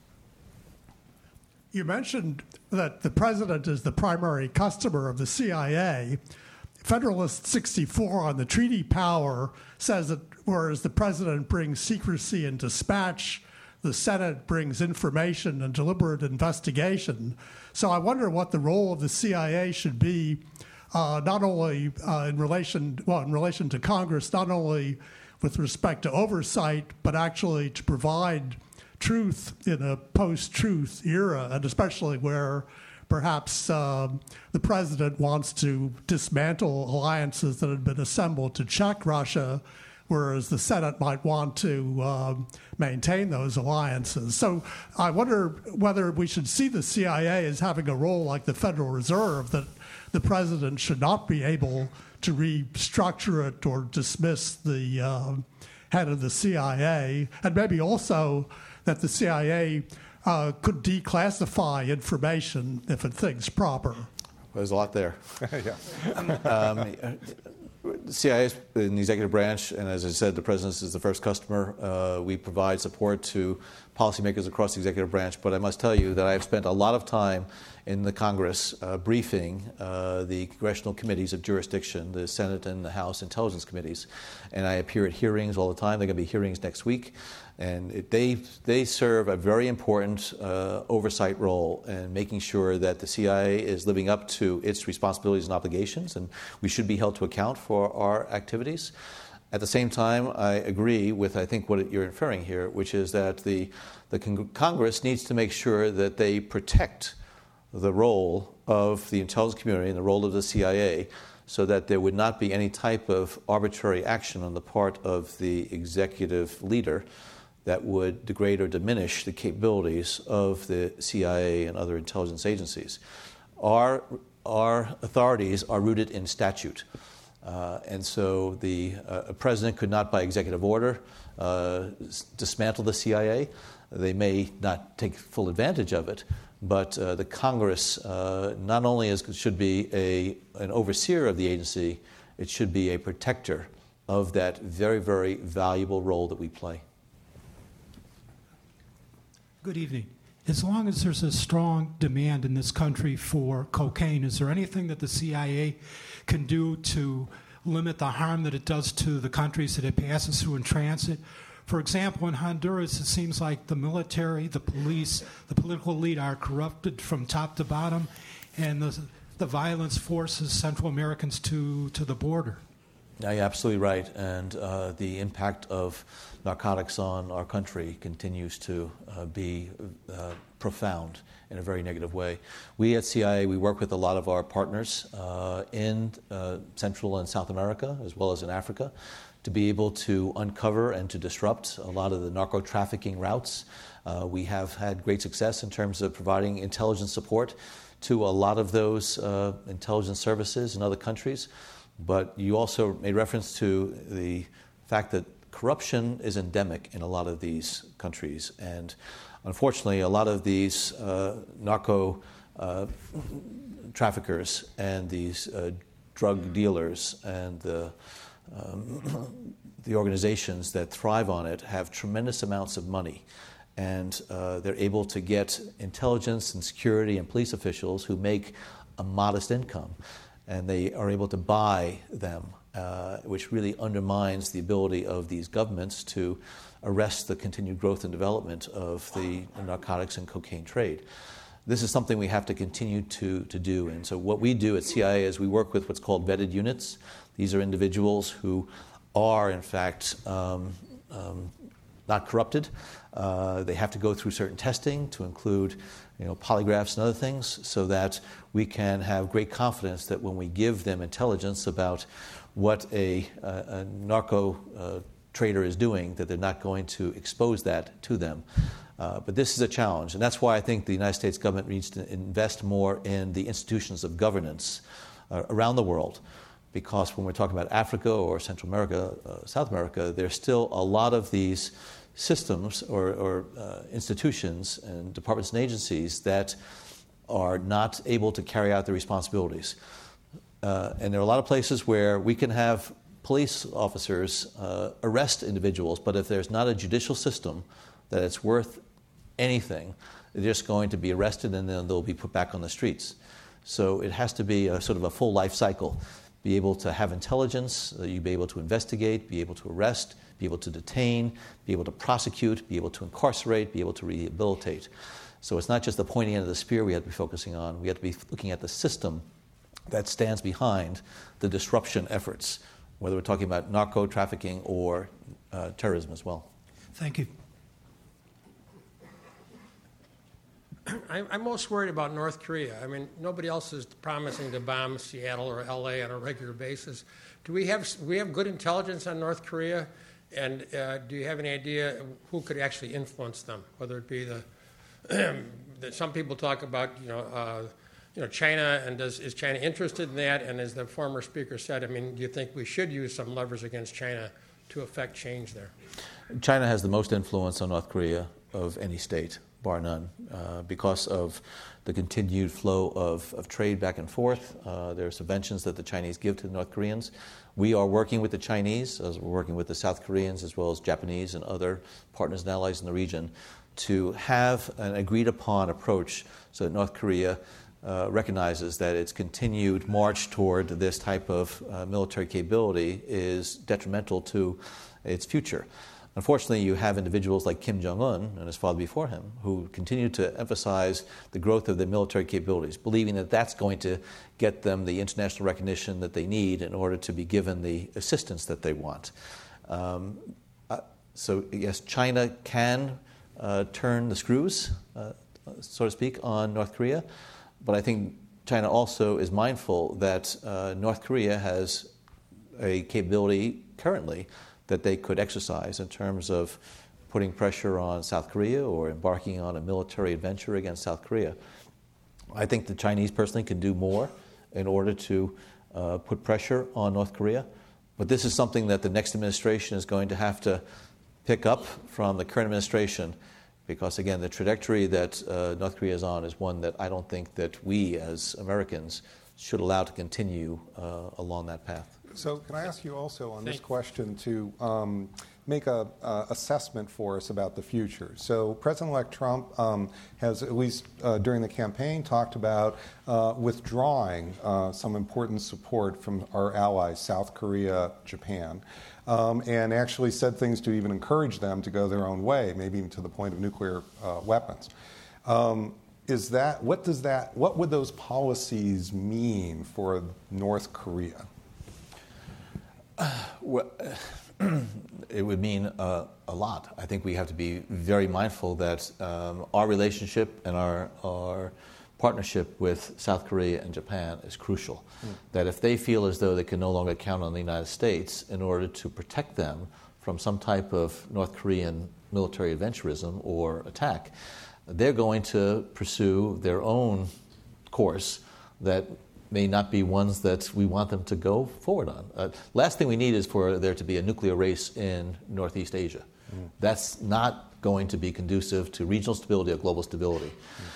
You mentioned that the president is the primary customer of the CIA. Federalist 64 on the treaty power says that whereas the president brings secrecy and dispatch, the Senate brings information and deliberate investigation. So I wonder what the role of the CIA should be, not only in relation to Congress, not only with respect to oversight, but actually to provide truth in a post-truth era, and especially where perhaps the president wants to dismantle alliances that had been assembled to check Russia, whereas the Senate might want to maintain those alliances. So I wonder whether we should see the CIA as having a role like the Federal Reserve, the president should not be able to restructure it or dismiss the head of the CIA, and maybe also that the CIA could declassify information if it thinks proper. There's a lot there. The CIA is in the executive branch, and as I said, the president is the first customer. We provide support to policymakers across the executive branch, but I must tell you that I've spent a lot of time in the Congress briefing the congressional committees of jurisdiction, the Senate and the House Intelligence Committees, and I appear at hearings all the time. There are going to be hearings next week, and they serve a very important oversight role in making sure that the CIA is living up to its responsibilities and obligations, and we should be held to account for our activities. At the same time, I agree with, I think, what you're inferring here, which is that the Congress needs to make sure that they protect the role of the intelligence community and the role of the CIA so that there would not be any type of arbitrary action on the part of the executive leader that would degrade or diminish the capabilities of the CIA and other intelligence agencies. Our authorities are rooted in statute. And so the president could not, by executive order, dismantle the CIA. They may not take full advantage of it, but the Congress not only should be an overseer of the agency, it should be a protector of that very, very valuable role that we play. Good evening. As long as there's a strong demand in this country for cocaine, is there anything that the CIA can do to limit the harm that it does to the countries that it passes through in transit? For example, in Honduras, it seems like the military, the police, the political elite are corrupted from top to bottom, and the violence forces Central Americans to the border. Yeah, you're absolutely right. And the impact of narcotics on our country continues to be profound in a very negative way. We at CIA, we work with a lot of our partners in Central and South America, as well as in Africa, to be able to uncover and to disrupt a lot of the narco trafficking routes. We have had great success in terms of providing intelligence support to a lot of those intelligence services in other countries. But you also made reference to the fact that corruption is endemic in a lot of these countries. And unfortunately, a lot of these narco traffickers and these drug dealers and the organizations that thrive on it have tremendous amounts of money. And they're able to get intelligence and security and police officials who make a modest income. And they are able to buy them, which really undermines the ability of these governments to arrest the continued growth and development of the narcotics and cocaine trade. This is something we have to continue to do. And so what we do at CIA is we work with what's called vetted units. These are individuals who are, in fact, not corrupted. They have to go through certain testing to include polygraphs and other things so that we can have great confidence that when we give them intelligence about what a narco trader is doing, that they're not going to expose that to them. But this is a challenge, and that's why I think the United States government needs to invest more in the institutions of governance around the world. Because when we're talking about Africa or Central America, South America, there's still a lot of these systems or institutions and departments and agencies that are not able to carry out their responsibilities. And there are a lot of places where we can have police officers arrest individuals, but if there's not a judicial system that it's worth anything, they're just going to be arrested and then they'll be put back on the streets. So it has to be a sort of a full life cycle. Be able to have intelligence, you be able to investigate, be able to arrest, be able to detain, be able to prosecute, be able to incarcerate, be able to rehabilitate. So it's not just the pointy end of the spear we have to be focusing on. We have to be looking at the system that stands behind the disruption efforts, whether we're talking about narco trafficking or terrorism as well. Thank you. I'm most worried about North Korea. I mean, nobody else is promising to bomb Seattle or L.A. on a regular basis. Do we have good intelligence on North Korea? And do you have any idea who could actually influence them? Whether it be some people talk about China, and is China interested in that? And as the former speaker said, do you think we should use some levers against China to affect change there? China has the most influence on North Korea of any state, bar none, because of the continued flow of trade back and forth. There are subventions that the Chinese give to the North Koreans. We are working with the Chinese, as we're working with the South Koreans, as well as Japanese and other partners and allies in the region, to have an agreed-upon approach so that North Korea recognizes that its continued march toward this type of military capability is detrimental to its future. Unfortunately, you have individuals like Kim Jong-un and his father before him who continue to emphasize the growth of their military capabilities, believing that that's going to get them the international recognition that they need in order to be given the assistance that they want. So yes, China can turn the screws, so to speak, on North Korea, but I think China also is mindful that North Korea has a capability currently that they could exercise in terms of putting pressure on South Korea or embarking on a military adventure against South Korea. I think the Chinese personally can do more in order to put pressure on North Korea, but this is something that the next administration is going to have to pick up from the current administration, because again, the trajectory that North Korea is on is one that I don't think that we as Americans should allow to continue along that path. So can I ask you also on this question to make an assessment for us about the future? So President-elect Trump has, at least during the campaign, talked about withdrawing some important support from our allies, South Korea, Japan, and actually said things to even encourage them to go their own way, maybe even to the point of nuclear weapons. What would those policies mean for North Korea? Well, it would mean a lot. I think we have to be very mindful that our relationship and our partnership with South Korea and Japan is crucial. That if they feel as though they can no longer count on the United States in order to protect them from some type of North Korean military adventurism or attack, they're going to pursue their own course that may not be ones that we want them to go forward on. Last thing we need is for there to be a nuclear race in Northeast Asia. That's not going to be conducive to regional stability or global stability.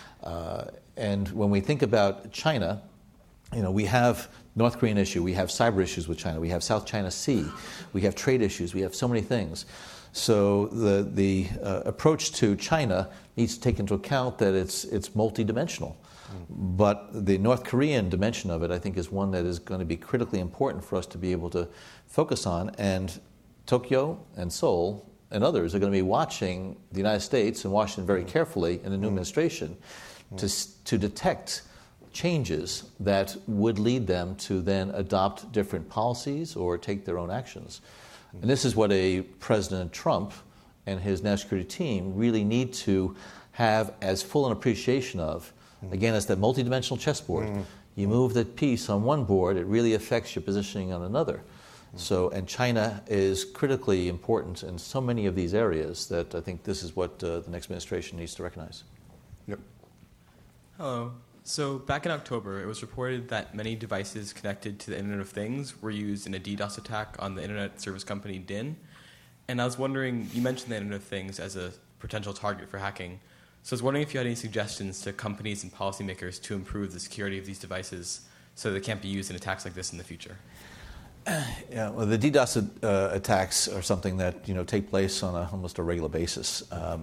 And when we think about China, we have North Korean issue, we have cyber issues with China, we have South China Sea, we have trade issues, we have so many things. So the approach to China needs to take into account that it's multidimensional. But the North Korean dimension of it, I think, is one that is going to be critically important for us to be able to focus on. And Tokyo and Seoul and others are going to be watching the United States and Washington very carefully in the new administration to detect changes that would lead them to then adopt different policies or take their own actions. And this is what a President Trump and his national security team really need to have as full an appreciation of. Again, it's that multidimensional chessboard. You move that piece on one board, it really affects your positioning on another. So, and China is critically important in so many of these areas that I think this is what the next administration needs to recognize. Yep. Hello. So back in October, it was reported that many devices connected to the Internet of Things were used in a DDoS attack on the internet service company DIN. And I was wondering, you mentioned the Internet of Things as a potential target for hacking. So I was wondering if you had any suggestions to companies and policymakers to improve the security of these devices so they can't be used in attacks like this in the future. Yeah, well, the DDoS attacks are something that take place on almost a regular basis.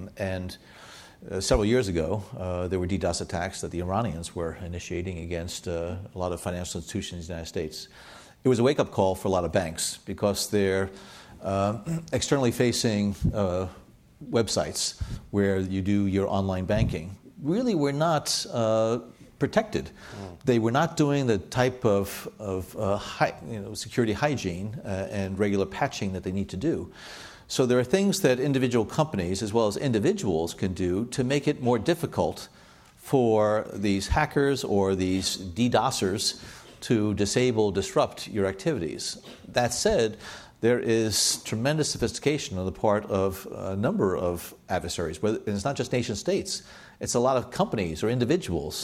Several years ago, there were DDoS attacks that the Iranians were initiating against a lot of financial institutions in the United States. It was a wake-up call for a lot of banks because they're externally facing websites where you do your online banking really were not protected. They were not doing the type of security hygiene and regular patching that they need to do. So there are things that individual companies as well as individuals can do to make it more difficult for these hackers or these DDoSers to disrupt your activities. That said, there is tremendous sophistication on the part of a number of adversaries. And it's not just nation states. It's a lot of companies or individuals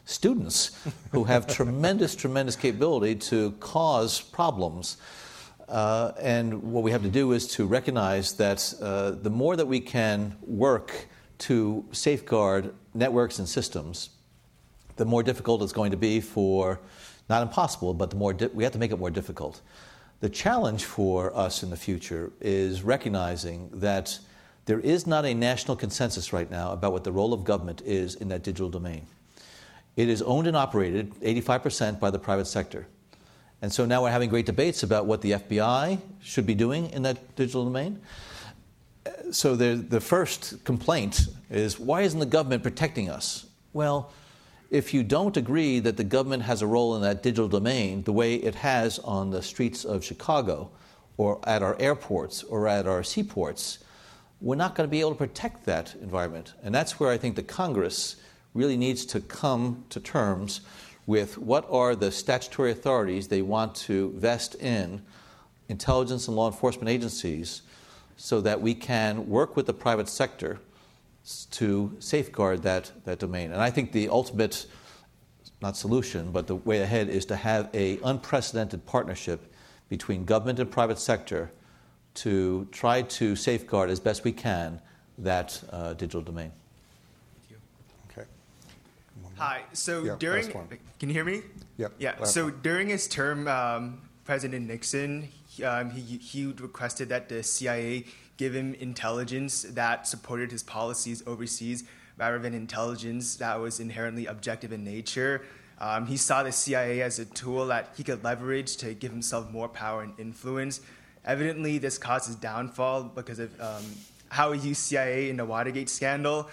students who have tremendous capability to cause problems. And what we have to do is to recognize that the more that we can work to safeguard networks and systems, the more difficult it's going to be for, not impossible, but we have to make it more difficult. The challenge for us in the future is recognizing that there is not a national consensus right now about what the role of government is in that digital domain. It is owned and operated 85% by the private sector. And so now we're having great debates about what the FBI should be doing in that digital domain. So the first complaint is, why isn't the government protecting us? Well, if you don't agree that the government has a role in that digital domain the way it has on the streets of Chicago or at our airports or at our seaports, we're not going to be able to protect that environment. And that's where I think the Congress really needs to come to terms with what are the statutory authorities they want to vest in intelligence and law enforcement agencies so that we can work with the private sector to safeguard that domain. And I think the ultimate, not solution, but the way ahead is to have an unprecedented partnership between government and private sector to try to safeguard as best we can that digital domain. Thank you. Okay. Hi. So yeah, during, can you hear me? Yep. Yeah. So during his term, President Nixon, he requested that the CIA give him intelligence that supported his policies overseas rather than intelligence that was inherently objective in nature. He saw the CIA as a tool that he could leverage to give himself more power and influence. Evidently, this caused his downfall because of how he used CIA in the Watergate scandal.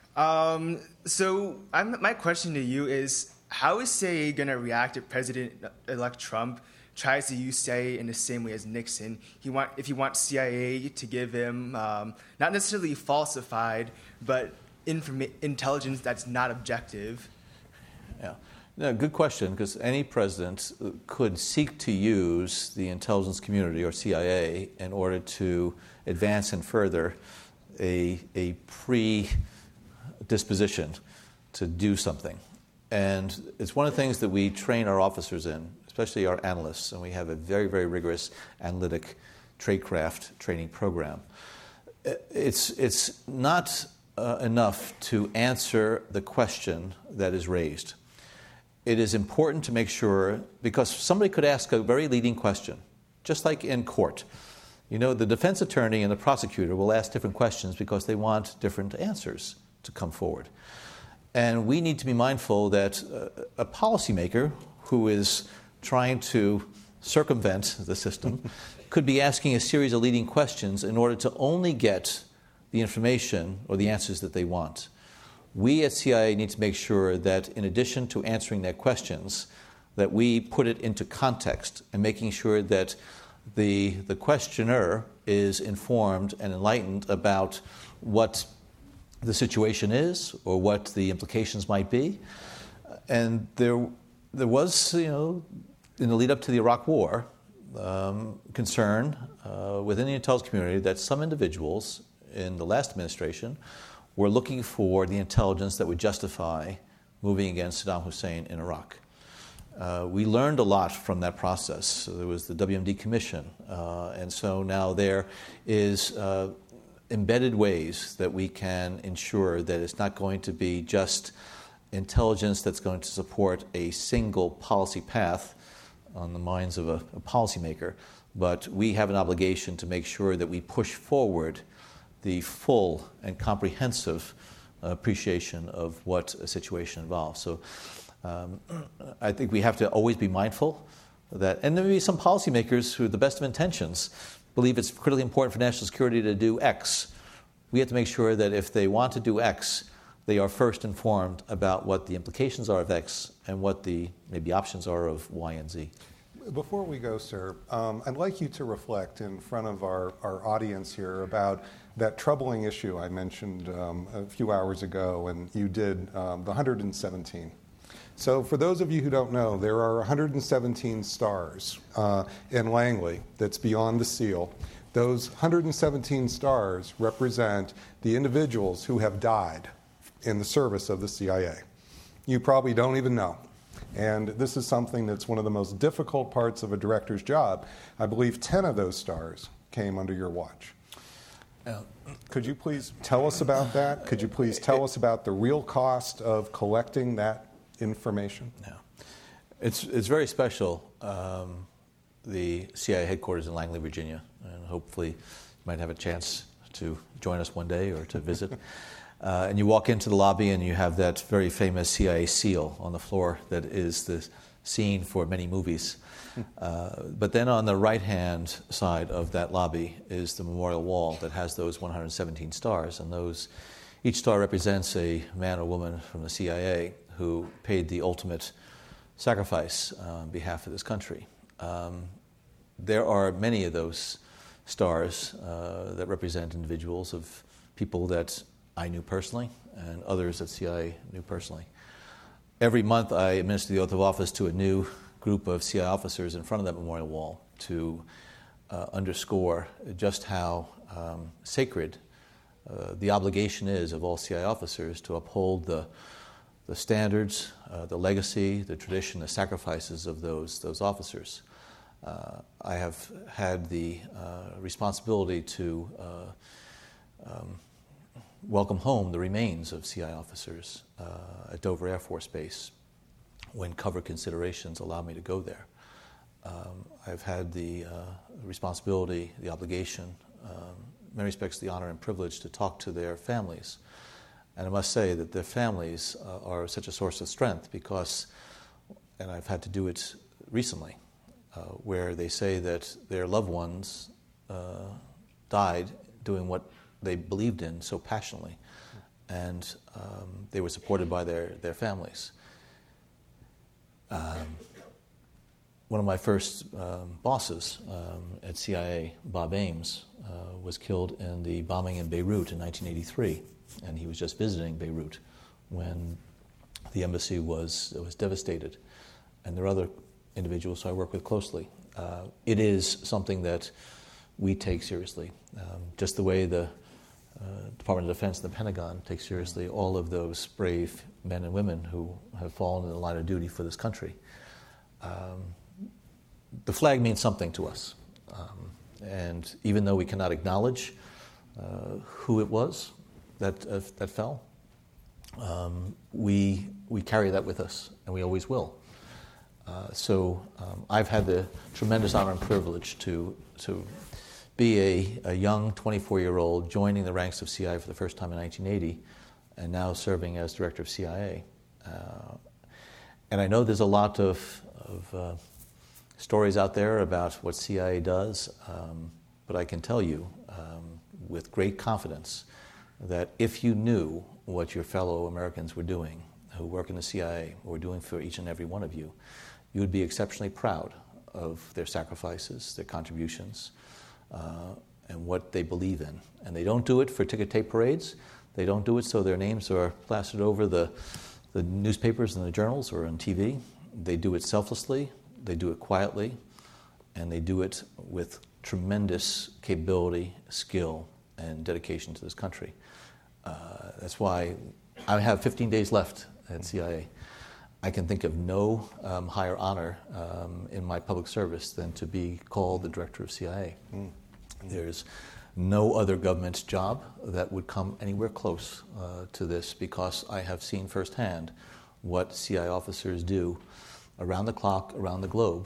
So my question to you is, how is CIA going to react if President-elect Trump tries to use CIA in the same way as Nixon? If he wants CIA to give him not necessarily falsified, but intelligence that's not objective. Yeah, no, good question, because any president could seek to use the intelligence community or CIA in order to advance and further a predisposition to do something. And it's one of the things that we train our officers in, especially our analysts, and we have a very, very rigorous analytic tradecraft training program. It's not enough to answer the question that is raised. It is important to make sure, because somebody could ask a very leading question, just like in court. You know, the defense attorney and the prosecutor will ask different questions because they want different answers to come forward. And we need to be mindful that a policymaker who is trying to circumvent the system could be asking a series of leading questions in order to only get the information or the answers that they want. We at CIA need to make sure that in addition to answering their questions, that we put it into context and making sure that the questioner is informed and enlightened about what the situation is or what the implications might be. And there was, in the lead up to the Iraq War, concern within the intelligence community that some individuals in the last administration were looking for the intelligence that would justify moving against Saddam Hussein in Iraq. We learned a lot from that process. So there was the WMD Commission, and so now there is embedded ways that we can ensure that it's not going to be just intelligence that's going to support a single policy path on the minds of a policymaker, but we have an obligation to make sure that we push forward the full and comprehensive appreciation of what a situation involves. So I think we have to always be mindful of that. And there may be some policymakers who, with the best of intentions, believe it's critically important for national security to do X. We have to make sure that if they want to do X, they are first informed about what the implications are of X and what the maybe options are of Y and Z. Before we go, sir, I'd like you to reflect in front of our audience here about that troubling issue I mentioned a few hours ago, and you did the 117. So for those of you who don't know, there are 117 stars in Langley that's beyond the seal. Those 117 stars represent the individuals who have died in the service of the CIA. you probably don't even know. And this is something that's one of the most difficult parts of a director's job. I believe 10 of those stars came under your watch. Could you please tell us about that? Could you please tell us about the real cost of collecting that information? Yeah. It's very special, the CIA headquarters in Langley, Virginia, and hopefully you might have a chance to join us one day or to visit. And you walk into the lobby and you have that very famous CIA seal on the floor that is the scene for many movies. But then on the right-hand side of that lobby is the memorial wall that has those 117 stars, and each star represents a man or woman from the CIA who paid the ultimate sacrifice on behalf of this country. There are many of those stars that represent individuals of people that I knew personally and others that CIA knew personally. Every month I administer the oath of office to a new group of CIA officers in front of that memorial wall to underscore just how sacred the obligation is of all CIA officers to uphold the standards, the legacy, the tradition, the sacrifices of those officers. I have had the responsibility to welcome home the remains of CIA officers at Dover Air Force Base when cover considerations allowed me to go there. I've had the responsibility, the obligation, in many respects the honor and privilege to talk to their families. And I must say that their families are such a source of strength because, and I've had to do it recently, where they say that their loved ones died doing what they believed in so passionately, and they were supported by their families. One of my first bosses at CIA, Bob Ames, was killed in the bombing in Beirut in 1983, and he was just visiting Beirut when the embassy was devastated. And there are other individuals who I work with closely. It is something that we take seriously, just the way the Department of Defense and the Pentagon take seriously all of those brave men and women who have fallen in the line of duty for this country. The flag means something to us. And even though we cannot acknowledge who it was that fell, we carry that with us, and we always will. So I've had the tremendous honor and privilege to be a young 24-year-old joining the ranks of CIA for the first time in 1980, and now serving as director of CIA. And I know there's a lot of stories out there about what CIA does, but I can tell you with great confidence that if you knew what your fellow Americans were doing, who work in the CIA, were doing for each and every one of you, you would be exceptionally proud of their sacrifices, their contributions, and what they believe in. And they don't do it for ticker tape parades. They don't do it so their names are plastered over the newspapers and the journals or on TV. They do it selflessly, they do it quietly, and they do it with tremendous capability, skill, and dedication to this country. That's why I have 15 days left at CIA. I can think of no higher honor in my public service than to be called the director of CIA. There's no other government job that would come anywhere close to this, because I have seen firsthand what CIA officers do around the clock, around the globe,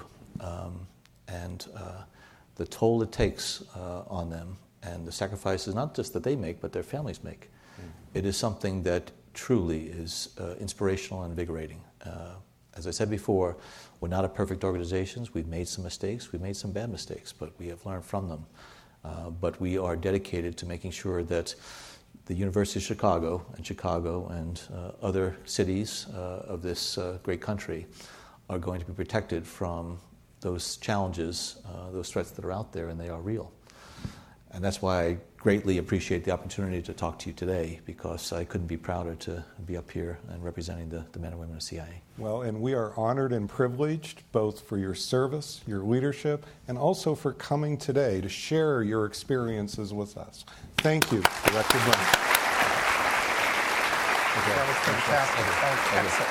and the toll it takes on them, and the sacrifices not just that they make, but their families make. It is something that truly is inspirational and invigorating. As I said before, we're not a perfect organization. We've made some mistakes. We've made some bad mistakes, but we have learned from them. But we are dedicated to making sure that the University of Chicago and other cities of this great country are going to be protected from those challenges, those threats that are out there, and they are real. And that's why I greatly appreciate the opportunity to talk to you today, because I couldn't be prouder to be up here and representing the men and women of CIA. Well, and we are honored and privileged both for your service, your leadership, and also for coming today to share your experiences with us. Thank you, Director Brennan. That was fantastic.